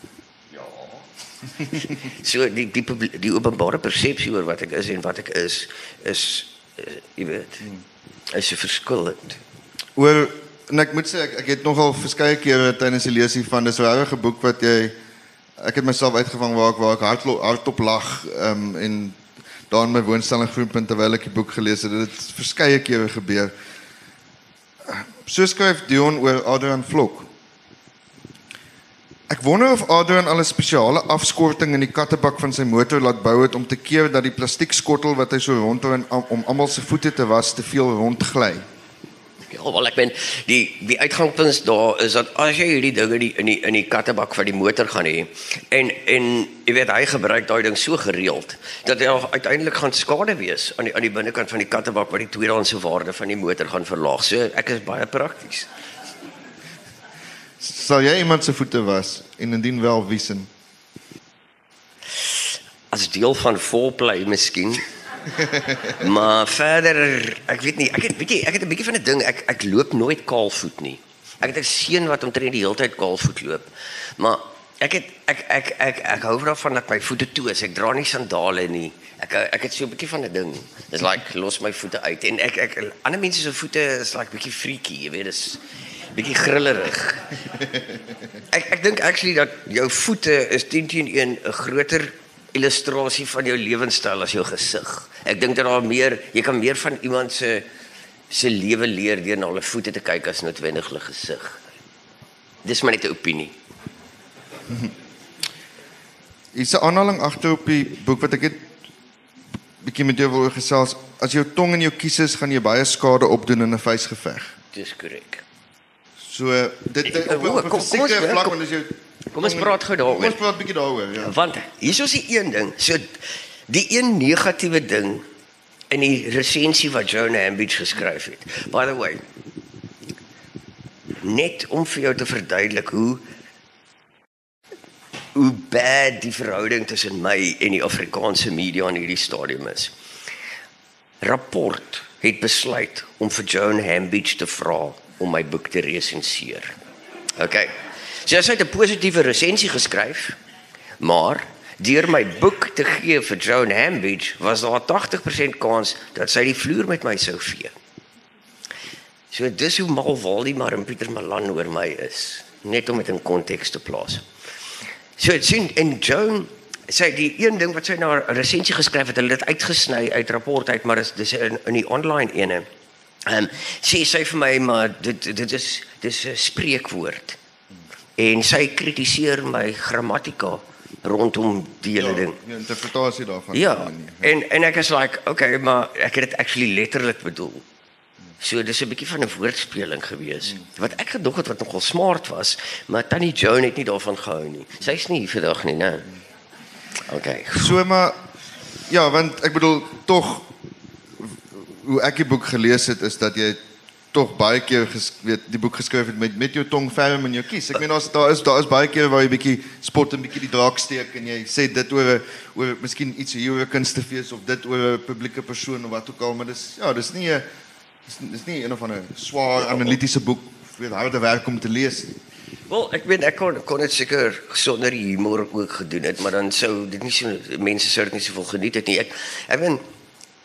So die openbare persepsie oor wat ek is en wat ek is jy weet, is so verskillend. En ek moet sê, ek het nogal verskeie kere tydens die lesie van, dis 'n regte boek wat ek het myself uitgevang waar ek hardop lag, en daar in my woonstel in Groenpunt terwyl ek die boek gelees het, dit het verskeie kere gebeur. So skryf Dion oor Adrian Vlok. Ek wonder of Adrian al 'n spesiale afskorting in die kattebak van sy motor laat bou het om te keer dat die plastiekskottel wat hy so rondhou om almal se voete te was te veel rondgly. Ja, wel ek ben die uitgangspunt daar is dat as jy hierdie dinge in die kattebak van die motor gaan hê en jy weet hy gebruik daai ding so gereeld dat hy uiteindelik gaan skade wees aan die binnekant van die kattebak wat die tweedehandse waarde van die motor gaan verlaag. So ek is baie prakties. Sal jy iemand se voete was en indien wel wiesen? As deel van foreplay miskien. Maar verder, ek weet nie, ek het 'n bietjie van 'n ding, ek loop nooit kaalvoet nie. Ek het 'n seun wat omtrent die hele tyd kaalvoet loop. Maar ek hou daarvan dat my voete toe is. Ek dra nie sandale nie. Ek het so 'n bietjie van 'n ding. Dis like los my voete uit en ander mense se voete is like bietjie freaky, jy weet, dis bietjie grillerig. Ek dink actually dat jou voete is 10-1 'n groter illustrasie van jou lewenstyl as jou gesig. Ek dink dat jy kan meer van iemand se lewe leer deur na hulle voete te kyk as noodwendig hulle gesig. Dis maar net 'n opinie. Is 'n aanhaling agter op die boek wat ek het bietjie met jou wil gesels. As jou tong in jou kieses gaan jy baie skade opdoen in 'n vuisgeveg. Dis korrek. So dit op 'n sekere vlak want as jou Kom ons praat gou daaroor. Kom ons praat 'n bietjie daaroor, ja. Want hier is die een ding. So die een negatiewe ding in die resensie wat Joan Hambidge geskryf het. By the way, net om vir jou te verduidelik hoe bad die verhouding tussen my en die Afrikaanse media in hierdie stadium is. Rapport het besluit om vir Joan Hambidge te vra om my boek te resenseer. Okay. So sy het 'n positiewe resensie geskryf, maar deur my boek te gee vir Joan Hambidge was daar 80% kans dat sy die vloer met my sou vee. So dis hoe mal Waldemar en Pieter Malan oor my is, net om dit in konteks te plaas. So sien en Joan sê die een ding wat sy na 'n resensie geskryf het, hulle het dit uitgesny uit rapport uit, maar dis in die online ene. Sê sy vir my, maar dit is 'n spreekwoord. En sy kritiseer my grammatika rondom die hele ding. Die interpretasie daarvan. Ja, en ek is like, okay, maar ek het dit actually letterlik bedoel. So dis 'n bietjie van 'n woordspeling gewees. Wat ek gedog het wat nogal smart was, maar Tannie Joan het nie daarvan gehou nie. Sy's nie hier vandag nie, né? Okay. So maar ja, want ek bedoel tog hoe ek die boek gelees het is dat jy tog baie keer die boek geskryf het met jou tong ferm in jou kies. Ek meen daar is baie keer waar jy bietjie spot en bietjie die draak steek en jy sê dit oor miskien iets hier oor 'n kunstefees of dit oor 'n publieke persoon of wat ook al, maar dis nie een of ander swaar analitiese boek vir harde werk om te lees nie. Wel, ek weet ek kon dit seker sonder humor ook gedoen het, maar dan sou dit nie so mense sou dit nie soveel geniet het nie. Ek weet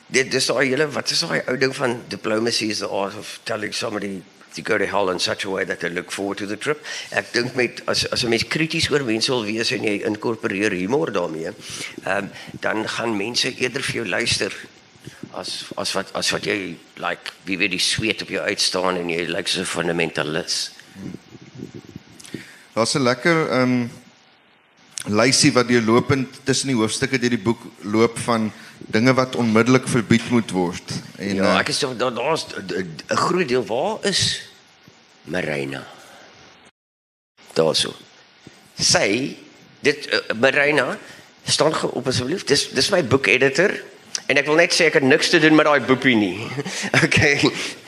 Dit is daai hele, wat is daai ou ding van diplomacy is the art of telling somebody to go to hell in such a way that they look forward to the trip. Ek dink met as 'n mens krities oor mense wil wees en jy inkorporeer humor daarmee, dan gaan mense eerder vir jou luister as wat jy like wie weet die sweet op jou uitstaan en jy lyk so 'n fundamentalis. Daar's 'n lekker lysie wat deurlopend tussen die hoofstukke deur die boek loop van dinge wat onmiddellik verbied moet word. En ja, ek is daar's 'n groot deel. Waar is Marina? Daarso. Sy Marina staan op asseblief. Dis my boekeditor en ek wil net sê ek het niks te doen met daai boepie nie. Okay.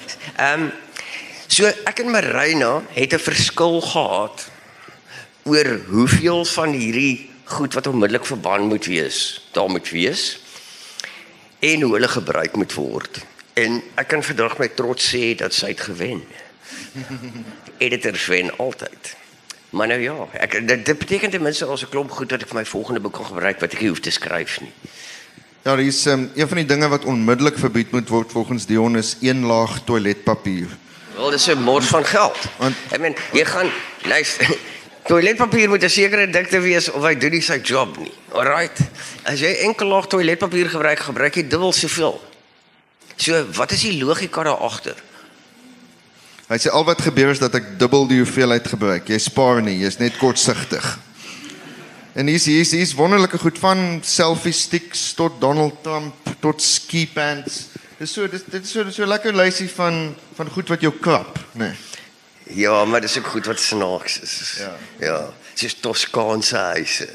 So ek en Marina het 'n verskil gehad oor hoeveel van hierdie goed wat onmiddellik verbân moet wees, daar moet wees en hoe hulle gebruik moet word. En ek kan vandag met trots sê dat sy het gewen. Editors wen altyd. Maar nou ja, dit beteken ten minste as 'n klomp goed dat ek vir my volgende boek kan gebruik wat ek nie hoef te skryf nie. Ja, daar is een van die dinge wat onmiddellik verbied moet word volgens Dion is 1 laag toiletpapier. Wel, dis 'n mors van geld. Want ek meen, jy gaan luister, toiletpapier moet 'n sekere dikte wees of hy doen nie sy job nie. Alright. As jy enkel laag toiletpapier gebruik jy dubbel soveel. So, wat is die logika daar agter? Hy sê al wat gebeur is dat ek dubbel die hoeveelheid gebruik. Jy spaar nie, jy's net kortsigtig. En hier is wonderlike goed van selfie sticks tot Donald Trump tot ski pants. Dit is so lekker lysie van goed wat jou klap, nee. Ja, maar dis ook goed wat snaaks is. Ja, soos Toskaanse huise.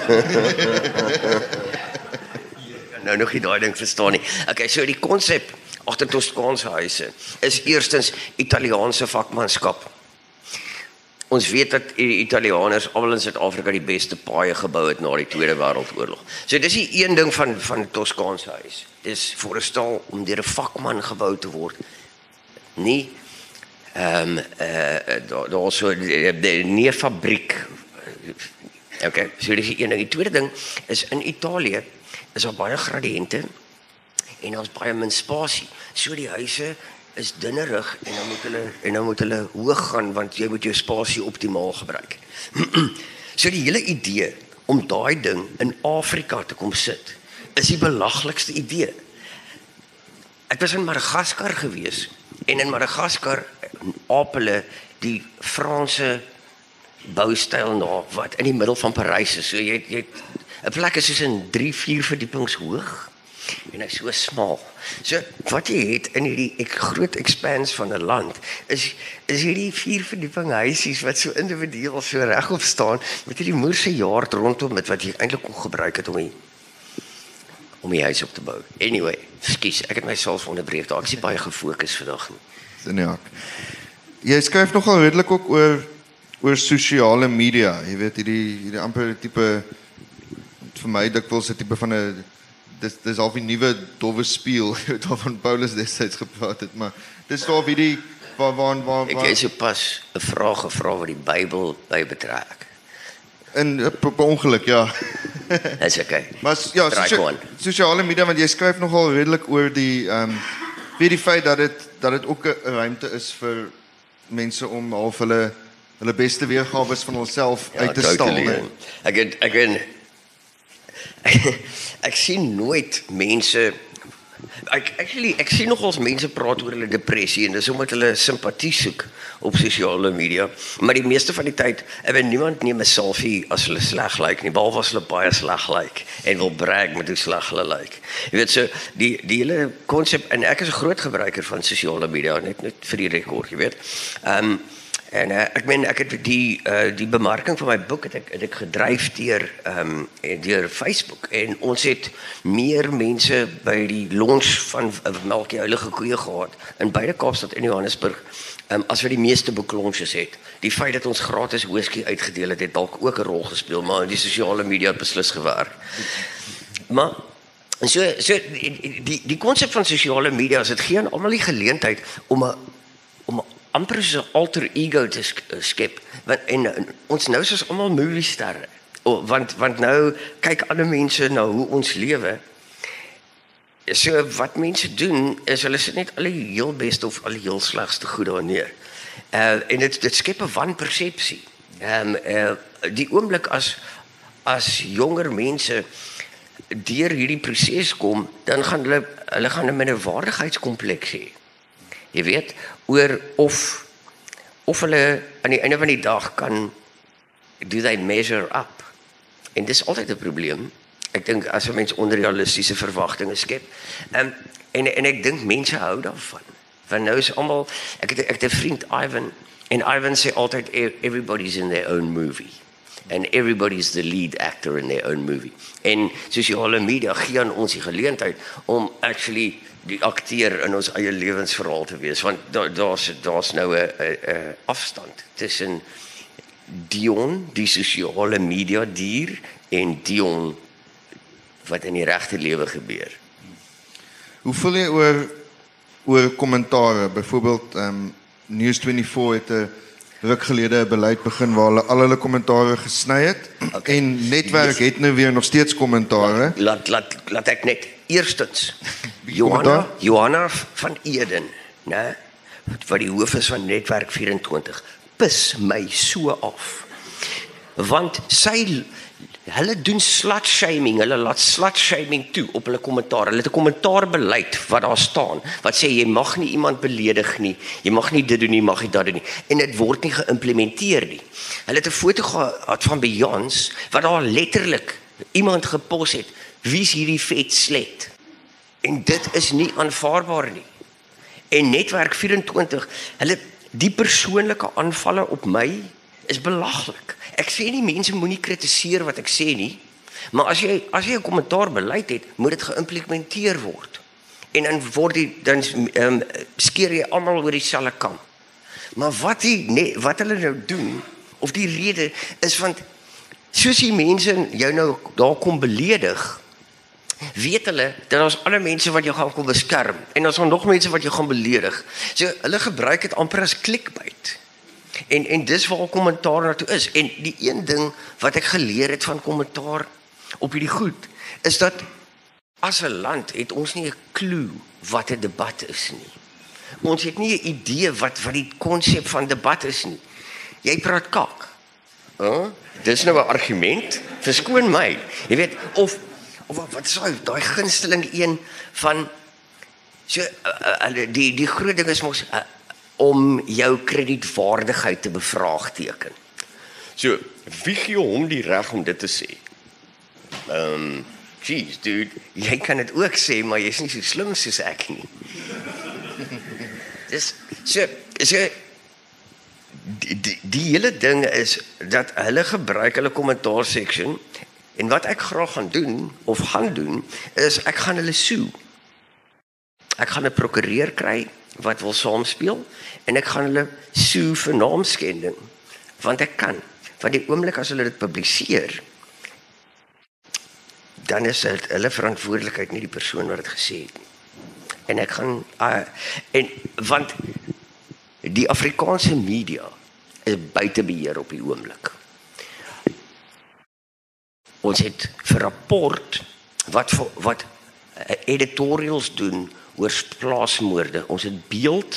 Nou nog nie daai ding verstaan nie. Okay, so die konsep agter Toskaanse huise is eerstens Italiaanse vakmanskap. Ons weet dat die Italianers almal in Suid-Afrika die beste paaie gebou het na die Tweede Wêreldoorlog. So dis die een ding van Toskaanse huis. Dis voorstel om deur 'n vakman gebou te word. Nie daar so nie 'n fabriek. Okay, so dis die een ding. Die tweede ding is in Italië is daar baie gradiënte en daar's baie min spasie. So die huise is dinnerig en dan moet hulle hoog gaan want jy moet jou spasie optimaal gebruik. So die hele idee om daai ding in Afrika te kom sit is die belaglikste idee. Ek was in Madagaskar gewees en in Madagaskar aap hulle die Franse boustyl na wat in die middel van Parys is. So jy het 'n plek is soos in 3-4 verdiepings hoog en hy's so smal. So wat jy het in hierdie groot expanse van 'n land is hierdie 4 verdieping huisies wat so individueel so regop staan met hierdie moerse jaard rondom met wat jy eintlik kon gebruik het om die huis op te bou. Anyway, skus, ek het myself onderbreek. Daar ek is baie gefokus vandag nie. Ja. Jy skryf nogal redelik ook oor sosiale media. Jy weet hierdie amper tipe vir my dikwels 'n tipe van 'n dis al die nuwe dowwe speel waarvan Paulus destyds gepraat het, maar dis daar wie die waar ek het so pas 'n vraag gevra wat die Bybel by betrek. En per ongeluk, ja. Dis okay. Maar ja, sosiale media, want jy skryf nogal redelik oor die weer die feit dat dit ook 'n ruimte is vir mense om half hulle beste weergawe van hulself uit te stal. Ek sien nooit mense ek sien nogals mense praat oor hulle depressie en dis omdat hulle simpatie soek op sosiale media, maar die meeste van die tyd, niemand neem 'n selfie as hulle sleg lyk nie, behalwe as hulle baie sleg lyk en wil brag met hoe sleg hulle lyk. Jy weet so, die hele konsep, en ek is 'n groot gebruiker van sosiale media, net vir die rekord, jy weet. En ek het die bemarking van my boek het ek gedryf deur Facebook en ons het meer mense by die launch van Melkie Heilige Koeie gehad in beide Kaapstad en Johannesburg as wat die meeste boeklaunches het. Die feit dat ons gratis whisky uitgedeel het dalk ook 'n rol gespeel, maar die sosiale media het beslis gewerk. Maar so die konsep van sosiale media is dit gee aan almal die geleentheid om 'n amper so 'n alter ego te skep. En ons nou soos almal moviesterre. Want nou kyk ander mense na hoe ons lewe So wat mense doen is hulle sit net al die heel beste of al die heel slegste goed daar neer. En dit skep 'n wanpersepsie. Die oomblik as jonger mense deur hierdie proses kom, dan gaan hulle gaan 'n minderwaardigheidskompleks hê. Jy weet, oor of hulle aan die einde van die dag do they measure up? En dis altyd 'n probleem. Ek dink as 'n mens onrealistiese verwagtinge skep. En ek dink mense hou daarvan. Want nou is almal, ek het 'n vriend Ivan, en Ivan sê altyd everybody's in their own movie. And everybody's the lead actor in their own movie. En sosiale media gee aan ons die geleentheid om actually die akteur in ons eie lewensverhaal te wees, want daar's nou 'n afstand tussen Dion, die sosiale media dier, en Dion wat in die regte lewe gebeur. Hoe voel jy oor kommentare? Byvoorbeeld News24 het 'n ruk gelede 'n beleid begin waar hulle al hulle kommentare gesny het. Okay. En Netwerk het nou weer nog steeds kommentare. Laat ek net eerstens Johanna van Eden, né, wat die hoof is van Netwerk 24, pis my so af. Want hulle doen slut-shaming, hulle laat slut-shaming toe op hulle kommentaar. Hulle het 'n kommentaarbeleid wat daar staan, wat sê jy mag nie iemand beledig nie, jy mag nie dit doen nie, mag nie dat doen nie. En dit word nie geïmplementeer nie. Hulle het 'n foto gehad van Beyoncé, wat daar letterlik iemand gepos het, wie's hierdie vet slet? En dit is nie aanvaarbaar nie. En Netwerk 24, die persoonlike aanvalle op my is belaglik. Ek sê nie mense moenie kritiseer wat ek sê nie, maar as jy 'n kommentaarbeleid het, moet dit geïmplementeer word. En dan skeer jy almal oor dieselfde kam. Maar wat hulle nou doen, of die rede is, want soos die mense jou nou daar kom beledig, weet hulle dat daar's ander mense wat jou gaan kom beskerm, en daar's nog mense wat jou gaan beledig. So hulle gebruik dit amper as clickbait. En dis waar kommentaar naartoe is. En die een ding wat ek geleer het van kommentaar op hierdie goed, is dat as 'n land het ons nie 'n klou wat 'n debat is nie. Ons het nie 'n idee wat die konsep van debat is nie. Jy praat kak. Dis nou 'n argument, verskoon my. Jy weet, of wat sou daai gunsteling een van so die groot ding is mos om jou kredietwaardigheid te bevraagteken. So, wie gee hom die reg om dit te sê? Jeez, dude, jy kan dit ook sê, maar jy's nie so slim soos ek nie. Dis so die hele ding is dat hulle gebruik hulle kommentaar section, en wat ek graag gaan doen, is ek gaan hulle sue. Ek gaan 'n prokureur kry wat wil saamspeel, en ek gaan hulle sue vir naamskending, want ek kan. Want die oomblik as hulle dit publiseer, dan is dit hulle verantwoordelikheid, nie die persoon wat dit gesê het nie. En ek gaan want die Afrikaanse media is buite beheer op die oomblik. Ons het vir rapport wat editorials doen oor plaasmoorde. Ons het beeld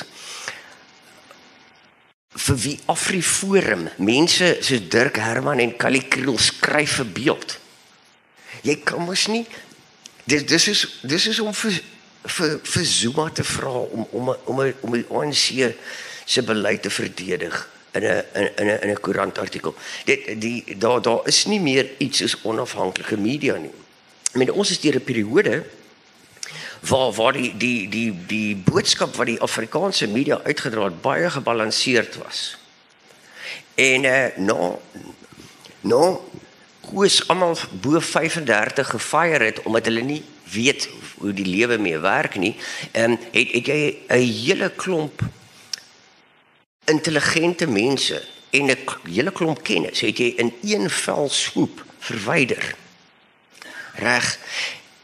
vir wie Afriforum, mense soos Dirk Herman en Kali Kriel skryf 'n beeld. Jy kan mos nie, dis is om vir Zuma te vra om die ANC se beleid te verdedig in 'n koerantartikel. Daar is nie meer iets soos onafhanklike media nie. I mean, ons is deur 'n periode waar die boodskap wat die Afrikaanse media uitgedra het baie gebalanseerd was. En koos almal bo 35 gefire het omdat hulle nie weet hoe die lewe mee werk nie, het jy 'n hele klomp intelligente mense en 'n hele klomp kennis het jy in een vel swoep verwyder. Reg.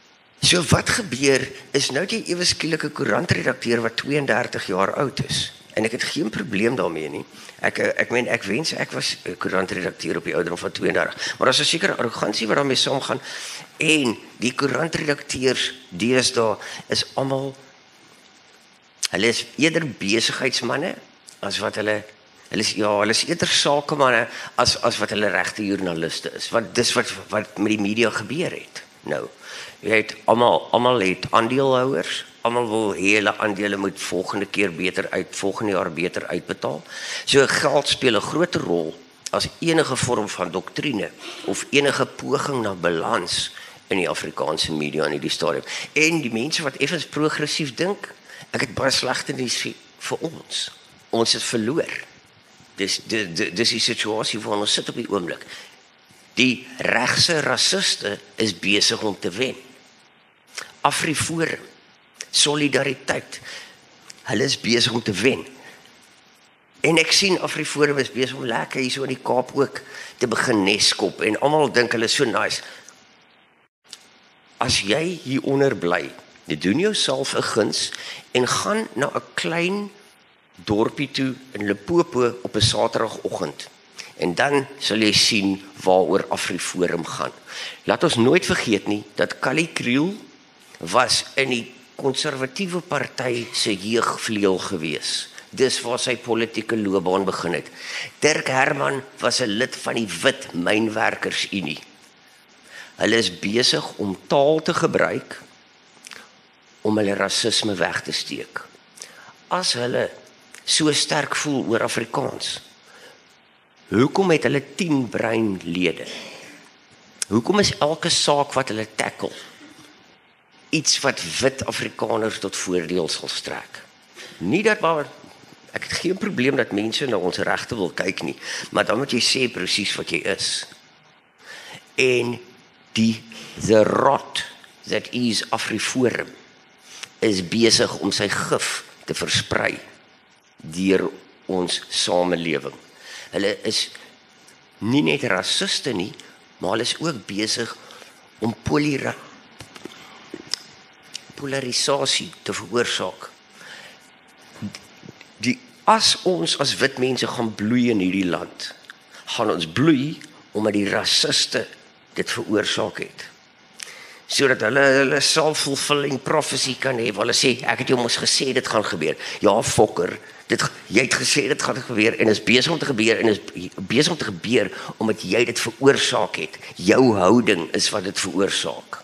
So wat gebeur is nou jy ewe skielike koerantredakteur wat 32 jaar oud is. En ek het geen probleem daarmee nie. Ek wens ek was 'n koerantredakteur op die ouderdom van 32, maar daar's 'n sekere arrogansie wat daarmee saamgaan. En die koerantredakteurs deesdae is almal, hulle is eerder besigheidsmanne as wat hulle is eerder sakemanne as wat hulle regte joernaliste is. Want dis wat met die media gebeur het. Nou, jy het almal het aandeelhouers. Almal wil hê hulle aandele moet volgende jaar beter uitbetaal. So geld speel 'n groter rol as enige vorm van doktrine of enige poging na balans in die Afrikaanse media in hierdie stadium. En die mense wat effens progressief dink, ek het baie slegte nuus vir ons. Ons het verloor. Dis die situasie waarin ons sit op die oomblik. Die regse rassiste is besig om te wen. AfriForum, Solidariteit, hulle is besig om te wen. En ek sien AfriForum is besig om lekker hier so in die Kaap ook te begin neskop en almal dink hulle is so nice. As jy hieronder bly, jy doen jouself 'n guns en gaan na 'n klein dorpie toe in Limpopo op 'n Saterdagoggend. En dan sal jy sien waaroor AfriForum gaan. Laat ons nooit vergeet nie dat Callie Kriel was in die konservatiewe party se jeugvleuel gewees. Dis waar sy politieke loopbaan begin het. Dirk Herman was 'n lid van die Wit Mynwerkersunie. Hulle is besig om taal te gebruik om hulle rasisme weg te steek. As hulle so sterk voel oor Afrikaans, hoekom het hulle 10 breinlede? Hoekom is elke saak wat hulle tackle iets wat wit Afrikaners tot voordeel sal strek? Nie dat maar ek het geen probleem dat mense na ons regte wil kyk nie, maar dan moet jy sê presies wat jy is. En the rot that is AfriForum is besig om sy gif te versprei deur ons samelewing. Hulle is nie net rassiste nie, maar hulle is ook besig om polarisasie te veroorsaak. As ons as wit mense gaan bloei in hierdie land, gaan ons bloei omdat die rassiste dit veroorsaak het. Sodat hulle self-fulfilling prophecy kan hê, waar hulle sê, ek het jou mos gesê dit gaan gebeur. Ja, fokker, jy het gesê dit gaan gebeur, en is besig om te gebeur, en is besig om te gebeur, omdat jy dit veroorsaak het. Jou houding is wat dit veroorsaak.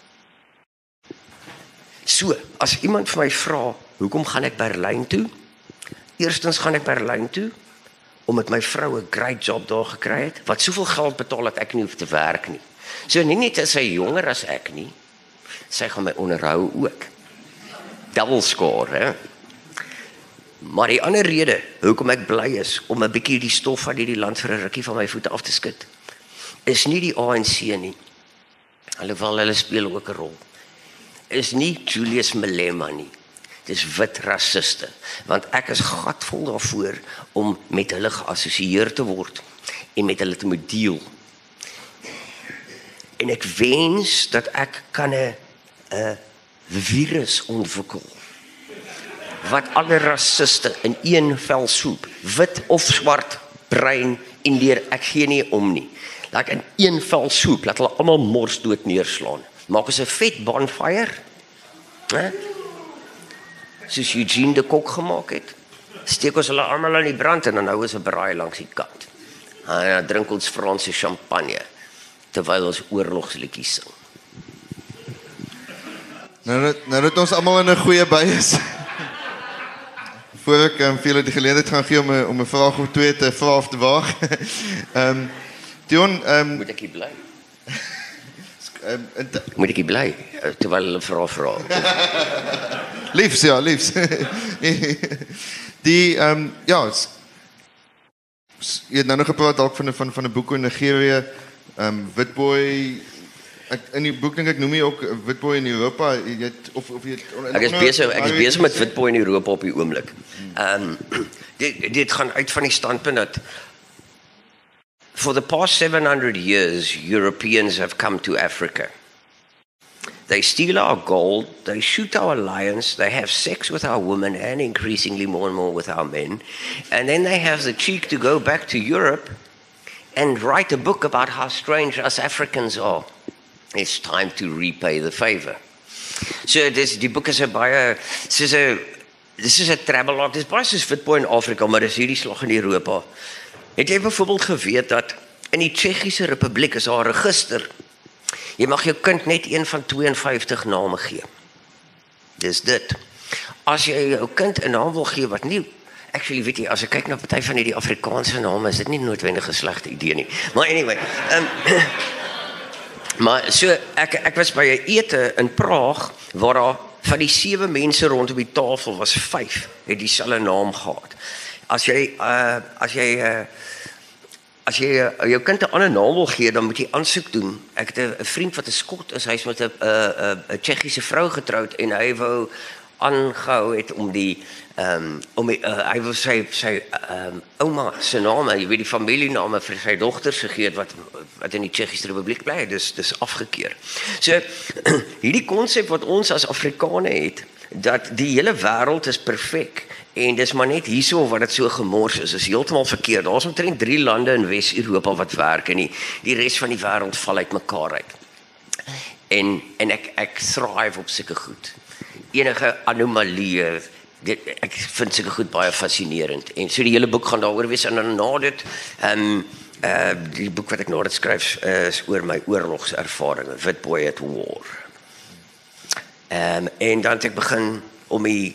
So, as iemand vir my vra, hoekom gaan ek Berlyn toe? Eerstens gaan ek Berlyn toe, omdat my vrou 'n great job daar gekry het, wat soveel geld betaal dat ek nie hoef te werk nie. So nie net is sy jonger as ek nie, sy gaan my onderhou ook. Double score, hè? Maar die ander rede, hoekom ek bly is, om 'n bietjie die stof van hierdie land vir 'n rukkie van my voete af te skud, is nie die ANC nie, alhoewel hulle speel ook 'n rol, is nie Julius Malema nie, dis wit rassiste, want ek is gatvol daarvoor om met hulle geassosieer te word, en met hulle te moet deel. En ek wens dat ek kan 'n virus ontwikkel, wat alle rassiste in een vel soep, wit of swart, bruin, indeer, ek gee nie om nie. Laat ek in een vel soep, laat hulle almal mors dood neerslaan. Maak ons 'n vet bonfire, hè? Soos Eugene de Kok gemaak het. Steek ons hulle almal aan die brand, en dan hou ons 'n braai langs die kant. En dan drink ons Franse champagne, terwyl ons oorlogsliedjies sing. Nou dat ons almal in 'n goeie by is. Voor ek vir julle die geleentheid gaan gee om 'n vraag of twee te vra of te waag. Dion, Moet ek hier bly? Moet ek hier bly, terwyl hulle vra. Liefs, ja, liefs. Die, ja, jy het nou nog gepraat dalk van 'n boek in Nigerië, Witboy, in die boek dink ek noem jy ook Witboy in Europa, jy het, of jy het, Ek is besig met Witboy in Europa op die oomblik. Dit gaan uit van die standpunt dat for the past 700 years, Europeans have come to Africa. They steal our gold, they shoot our lions, they have sex with our women and increasingly more and more with our men. And then they have the cheek to go back to Europe and write a book about how strange us Africans are. It's time to repay the favor. So die boek is 'n baie dis is 'n travelog. Dis baie soos Witbooi in Afrika, maar dis hierdie slag in Europa. Het jy byvoorbeeld geweet dat in die Tsjechiese Republiek is daar 'n register? Jy mag jou kind net een van 52 name gee. Dis dit. As jy jou kind 'n naam wil gee wat nie, actually weet jy, as ek kyk na party van hierdie Afrikaanse name, is dit nie noodwendig 'n slegte idee nie. Maar anyway, maar so ek was by 'n ete in Praag waar daar van die 7 mense rondom die tafel was 5 het dieselfde naam gehad. As jy jou kind 'n ander naam wil gee, dan moet jy aansoek doen. Ek het 'n vriend wat 'n Skot is, hy's met 'n Tsjechiese vrou getroud en hy wou aangehou het om hy wou sy ouma se naam, jy weet die familiename vir sy dogters gegee wat in die Tsjechiese Republiek bly, dis afgekeur. So hierdie konsep wat ons as Afrikane het, dat die hele wêreld is perfek en dis maar net hierso wat dit so gemors is heeltemal verkeerd. Daar's omtrent 3 lande in Wes-Europa wat werk en die res van die wêreld val uitmekaar uit. En ek thrive op sulke goed. Enige anomalieë, ek vind sulke goed baie fascinerend. En so die hele boek gaan daaroor wees en dan na dit die boek wat ek na dit skryf is oor my oorlogservarings, Witbooi at War. En dan het ek begin om die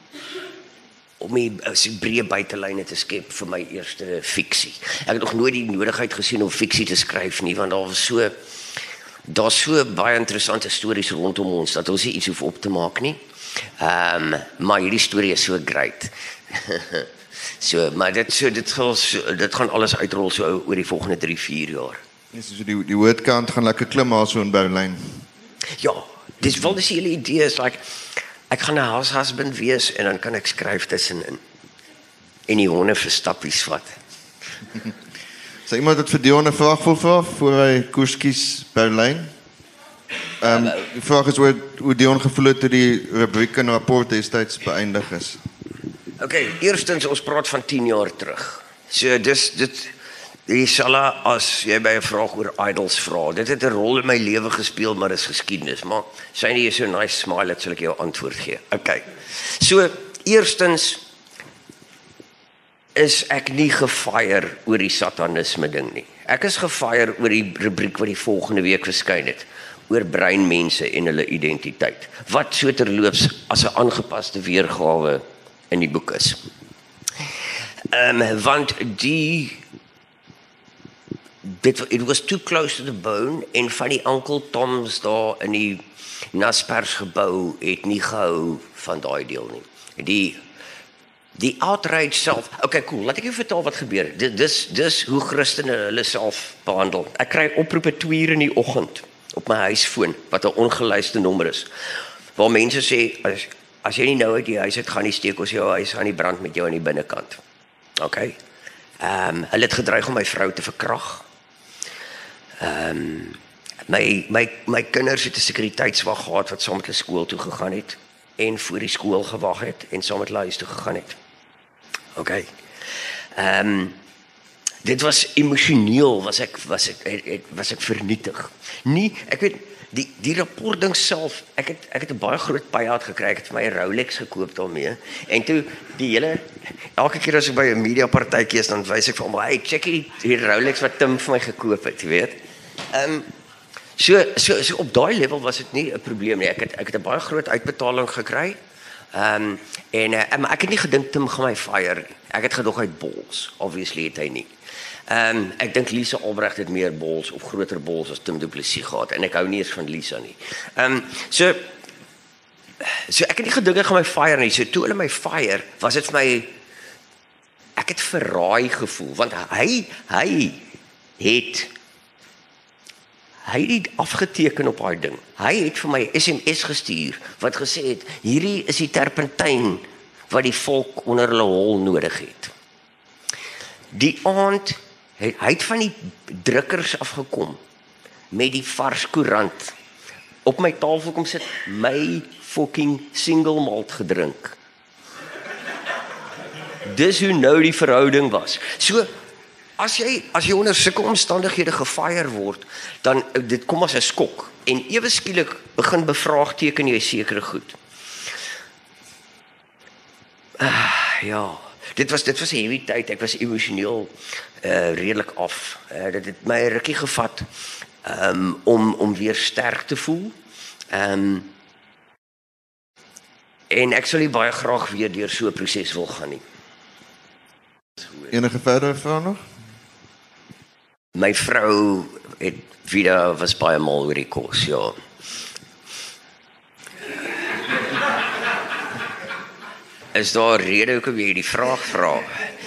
breë buitelyne te skep vir my eerste fiksie. Ek het nog nooit die nodigheid gesien om fiksie te skryf nie, want daar's so baie interessante stories rondom ons dat ons nie iets hoef op te maak nie. Maar hierdie storie is so great. Maar dit gaan alles uitrol so oor die volgende 3-4 jaar. So die woordkant gaan lekker klim al so in Berlyn. Ja, dis die hele idee is like ek gaan 'n house husband wees en dan kan ek skryf tussenin. En die honde vir stappies vat. Sê iemand dat vir Dion 'n vraag wil vra voor hy koers kies Berlyn? Die vraag is hoe Dion gevoel het toe die rubriek en rapport destyds beëindig is. Okay, eerstens ons praat van 10 jaar terug. So dit dieselfde as jy by 'n vraag oor idols vra. Dit het 'n rol in my lewe gespeel, maar dis geskiedenis. Maar sy nie so nice smile dat sal ek jou antwoord gee. Okay. So eerstens is ek nie gefire oor die satanisme ding nie. Ek is gefire oor die rubriek wat die volgende week verskyn het oor breinmense en hulle identiteit. Wat so terloops as 'n aangepaste weergawe in die boek is. Want it was too close to the bone en van die Uncle Toms daar in die Naspers gebou het nie gehou van daai deel nie. Die outrage self. Okay, cool. Laat ek jou vertel wat gebeur. Dis hoe Christene hulle self behandel. Ek kry oproepe 2 uur in die oggend op my huisfoon wat 'n ongeluiste nommer is. Waar mense sê as jy nie nou uit die huis uit gaan nie, steek ons jou huis aan die brand met jou aan die binnekant. Okay. Hulle het gedreig om my vrou te verkrag. My kinders het 'n sekuriteitswag gehad wat saam met hulle skool toe gegaan het en voor die skool gewag het en saam met hulle huis toe gegaan het. Okay. Dit was emosioneel, was ek vernietig. Nie, ek weet die rapport ding self, ek het 'n baie groot payout gekry, ek het vir my 'n Rolex gekoop daarmee. En toe elke keer as ek by 'n media partytjie is, dan wys ek vir hom, hey, check die Rolex wat Tim vir my gekoop het, jy weet. So op daai level was dit nie 'n probleem nie. Ek het 'n baie groot uitbetaling gekry. Maar ek het nie gedink Tim gaan my fire nie. Ek het gedog hy het bols. Obviously het hy nie. Ek dink Lisa Albrecht het meer bols of groter bols as Tim Du Plessis gehad en ek hou nie eens van Lisa nie. So ek het nie gedink hy gaan my fire nie. So toe hulle my fire, was dit vir my ek het verraai gevoel want hy het afgeteken op daai ding. Hy het vir my SMS gestuur wat gesê het hierdie is die terpentyn wat die volk onder hulle hol nodig het. Die aand hy het van die drukkers afgekom met die vars koerant op my tafel kom sit, my fucking single malt gedrink. Dis hoe nou die verhouding was. So, as jy onder sulke omstandighede gefire word, dan dit kom as 'n skok. En ewe skielik begin bevraagteken jy sekere goed. Ja, dit was 'n heavy tyd. Ek was emosioneel redelik af. Dit het my 'n rukkie gevat om weer sterk te voel. En ek sal nie baie graag weer deur so 'n proses wil gaan nie. Enige verdere vrae nog? My vrou het Vida was baie mal oor die kos, ja. Is daar 'n rede hoekom jy die vraag vra?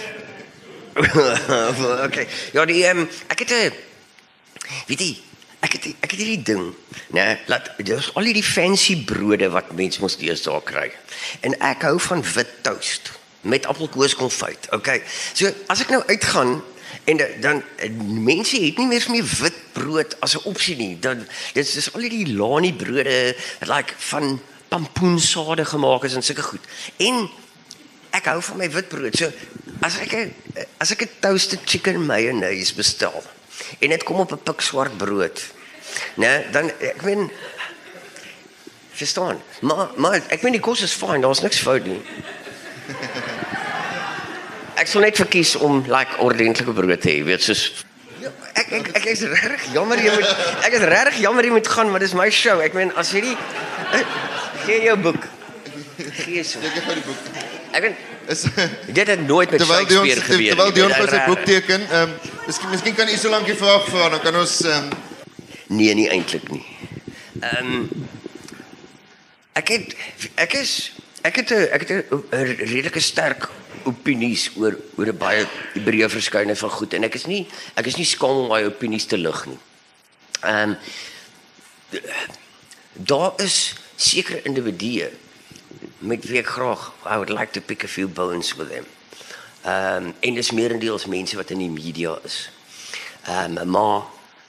Okay. Ja, ek het weet jy, ek het hierdie ding, né, daar's al hierdie fancy brode wat mense mos deesdae kry. En ek hou van wit toast met appelkoeskonfyt. Okay. So as ek nou uitgaan en dan mense het nie meer wit brood as 'n opsie nie. Dan dit is al die lani brode like van pampoensade gemaak is en sulke goed. En ek hou van my wit brood. So as ek 'n toasted chicken mayonnaise bestel en dit kom op 'n pikswart brood, né, dan ek meen verstaan. Maar ek meen die kos is fyn, daar's niks fout nie. Ek sal net verkies om like ordentlike brood te hê, weet soos ek is regtig jammer jy moet gaan, maar dis my show. Ek meen as jy die gee jou boek. Gee so. Ek gee die boek. Ek meen dit het nooit met Shakespeare gebeur. Terwyl Dion vir sy boek teken, miskien kan u so lank die vraag vra, dan kan ons Nee, nie eintlik nie. Ek het 'n redelike sterk opinies oor 'n baie breë verskeidenheid van goed en ek is nie skaam om my opinies te lig nie. Daar is sekere individue met wie ek graag, I would like to pick a few bones with them. En dis meerendeels mense wat in die media is. Maar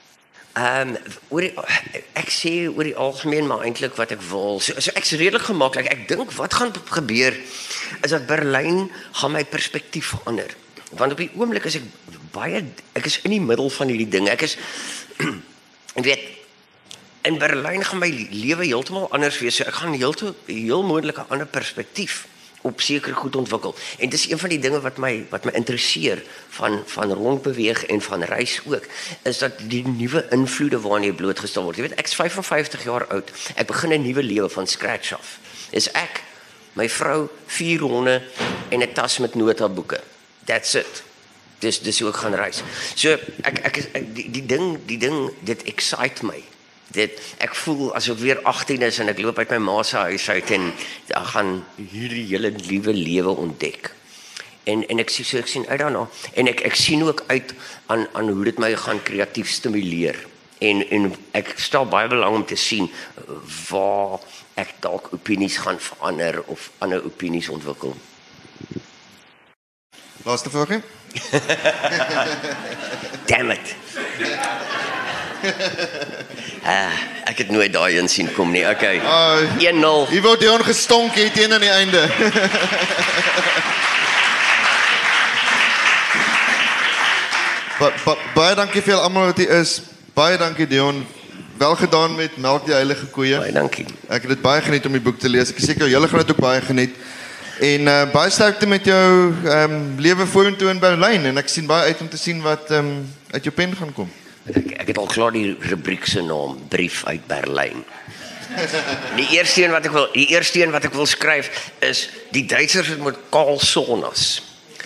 ek sê oor die algemeen maar eintlik wat ek wil. So ek's redelik gemaklik. Ek dink wat gaan gebeur is dat Berlyn gaan my perspektief verander. Want op die oomblik is ek is in die middel van hierdie ding. Ek weet in Berlyn gaan my lewe heeltemal anders wees. So ek gaan heel moontlik 'n ander perspektief op sekere goed ontwikkel. En dis een van die dinge wat my interesseer van rondbeweeg en van reis ook, is dat die nuwe invloede waaraan jy blootgestel word. Jy weet, ek's 55 jaar oud. Ek begin 'n nuwe lewe van scratch af. Is ek, my vrou, 4 honde en 'n tas met notaboeke. That's it. Dis hoe ek gaan reis. So die ding dit excite my. Ek voel asof ek weer 18 is en ek loop uit my ma se huis uit en ek gaan hierdie hele nuwe lewe ontdek. En ek sien uit daarna en ek sien ook uit aan hoe dit my gaan kreatief stimuleer. En ek stel baie belang om te sien waar ek dalk opinies gaan verander of ander opinies ontwikkel. Laaste vraag. Damn it. Ek het nooit daai in sien kom nie. Okay. 1-0. Hier word Dion gestonk hier teen aan die einde. Baie dankie vir almal wat hier is. Baie dankie Dion. Wel gedaan met Melk die Heilige Koeie. Baie dankie. Ek het dit baie geniet om die boek te lees. Ek is seker julle gaan dit ook baie geniet. En baie sterkte met jou lewe vorentoe in Berlyn en ek sien baie uit om te sien wat uit jou pen gaan kom. Ek het al klaar die rubriek se naam, Brief uit Berlyn. Die eerste een wat ek wil skryf is die Duitsers het met Karl Sonas.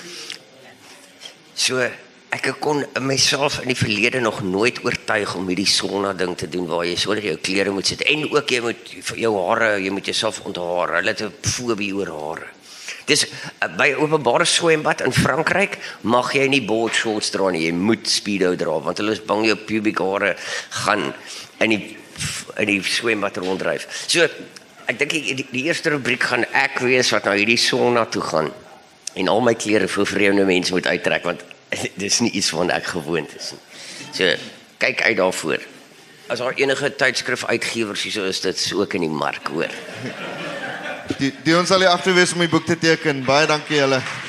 So ek kon myself in die verlede nog nooit oortuig om hierdie sonna ding te doen waar jy sonder jou klere moet sit en ook jy moet jou hare, jy moet jouself onthaar. Hulle het 'n fobie oor hare. Dis by openbare swembad in Frankryk mag jy nie board shorts dra nie, jy moet speedo dra want hulle is bang jou pubic hare gaan in die swembad ronddryf. So ek dink die eerste rubriek gaan ek wees wat na hierdie sonna toe gaan en al my klere vir vreemde mense moet uittrek want dis nie iets waarna ek gewoond is nie. So kyk uit daarvoor. As daar enige tydskrifuitgewers hier is dit ook in die mark, hoor. Die ons sal hier agter wees om die boek te teken. Baie dankie julle.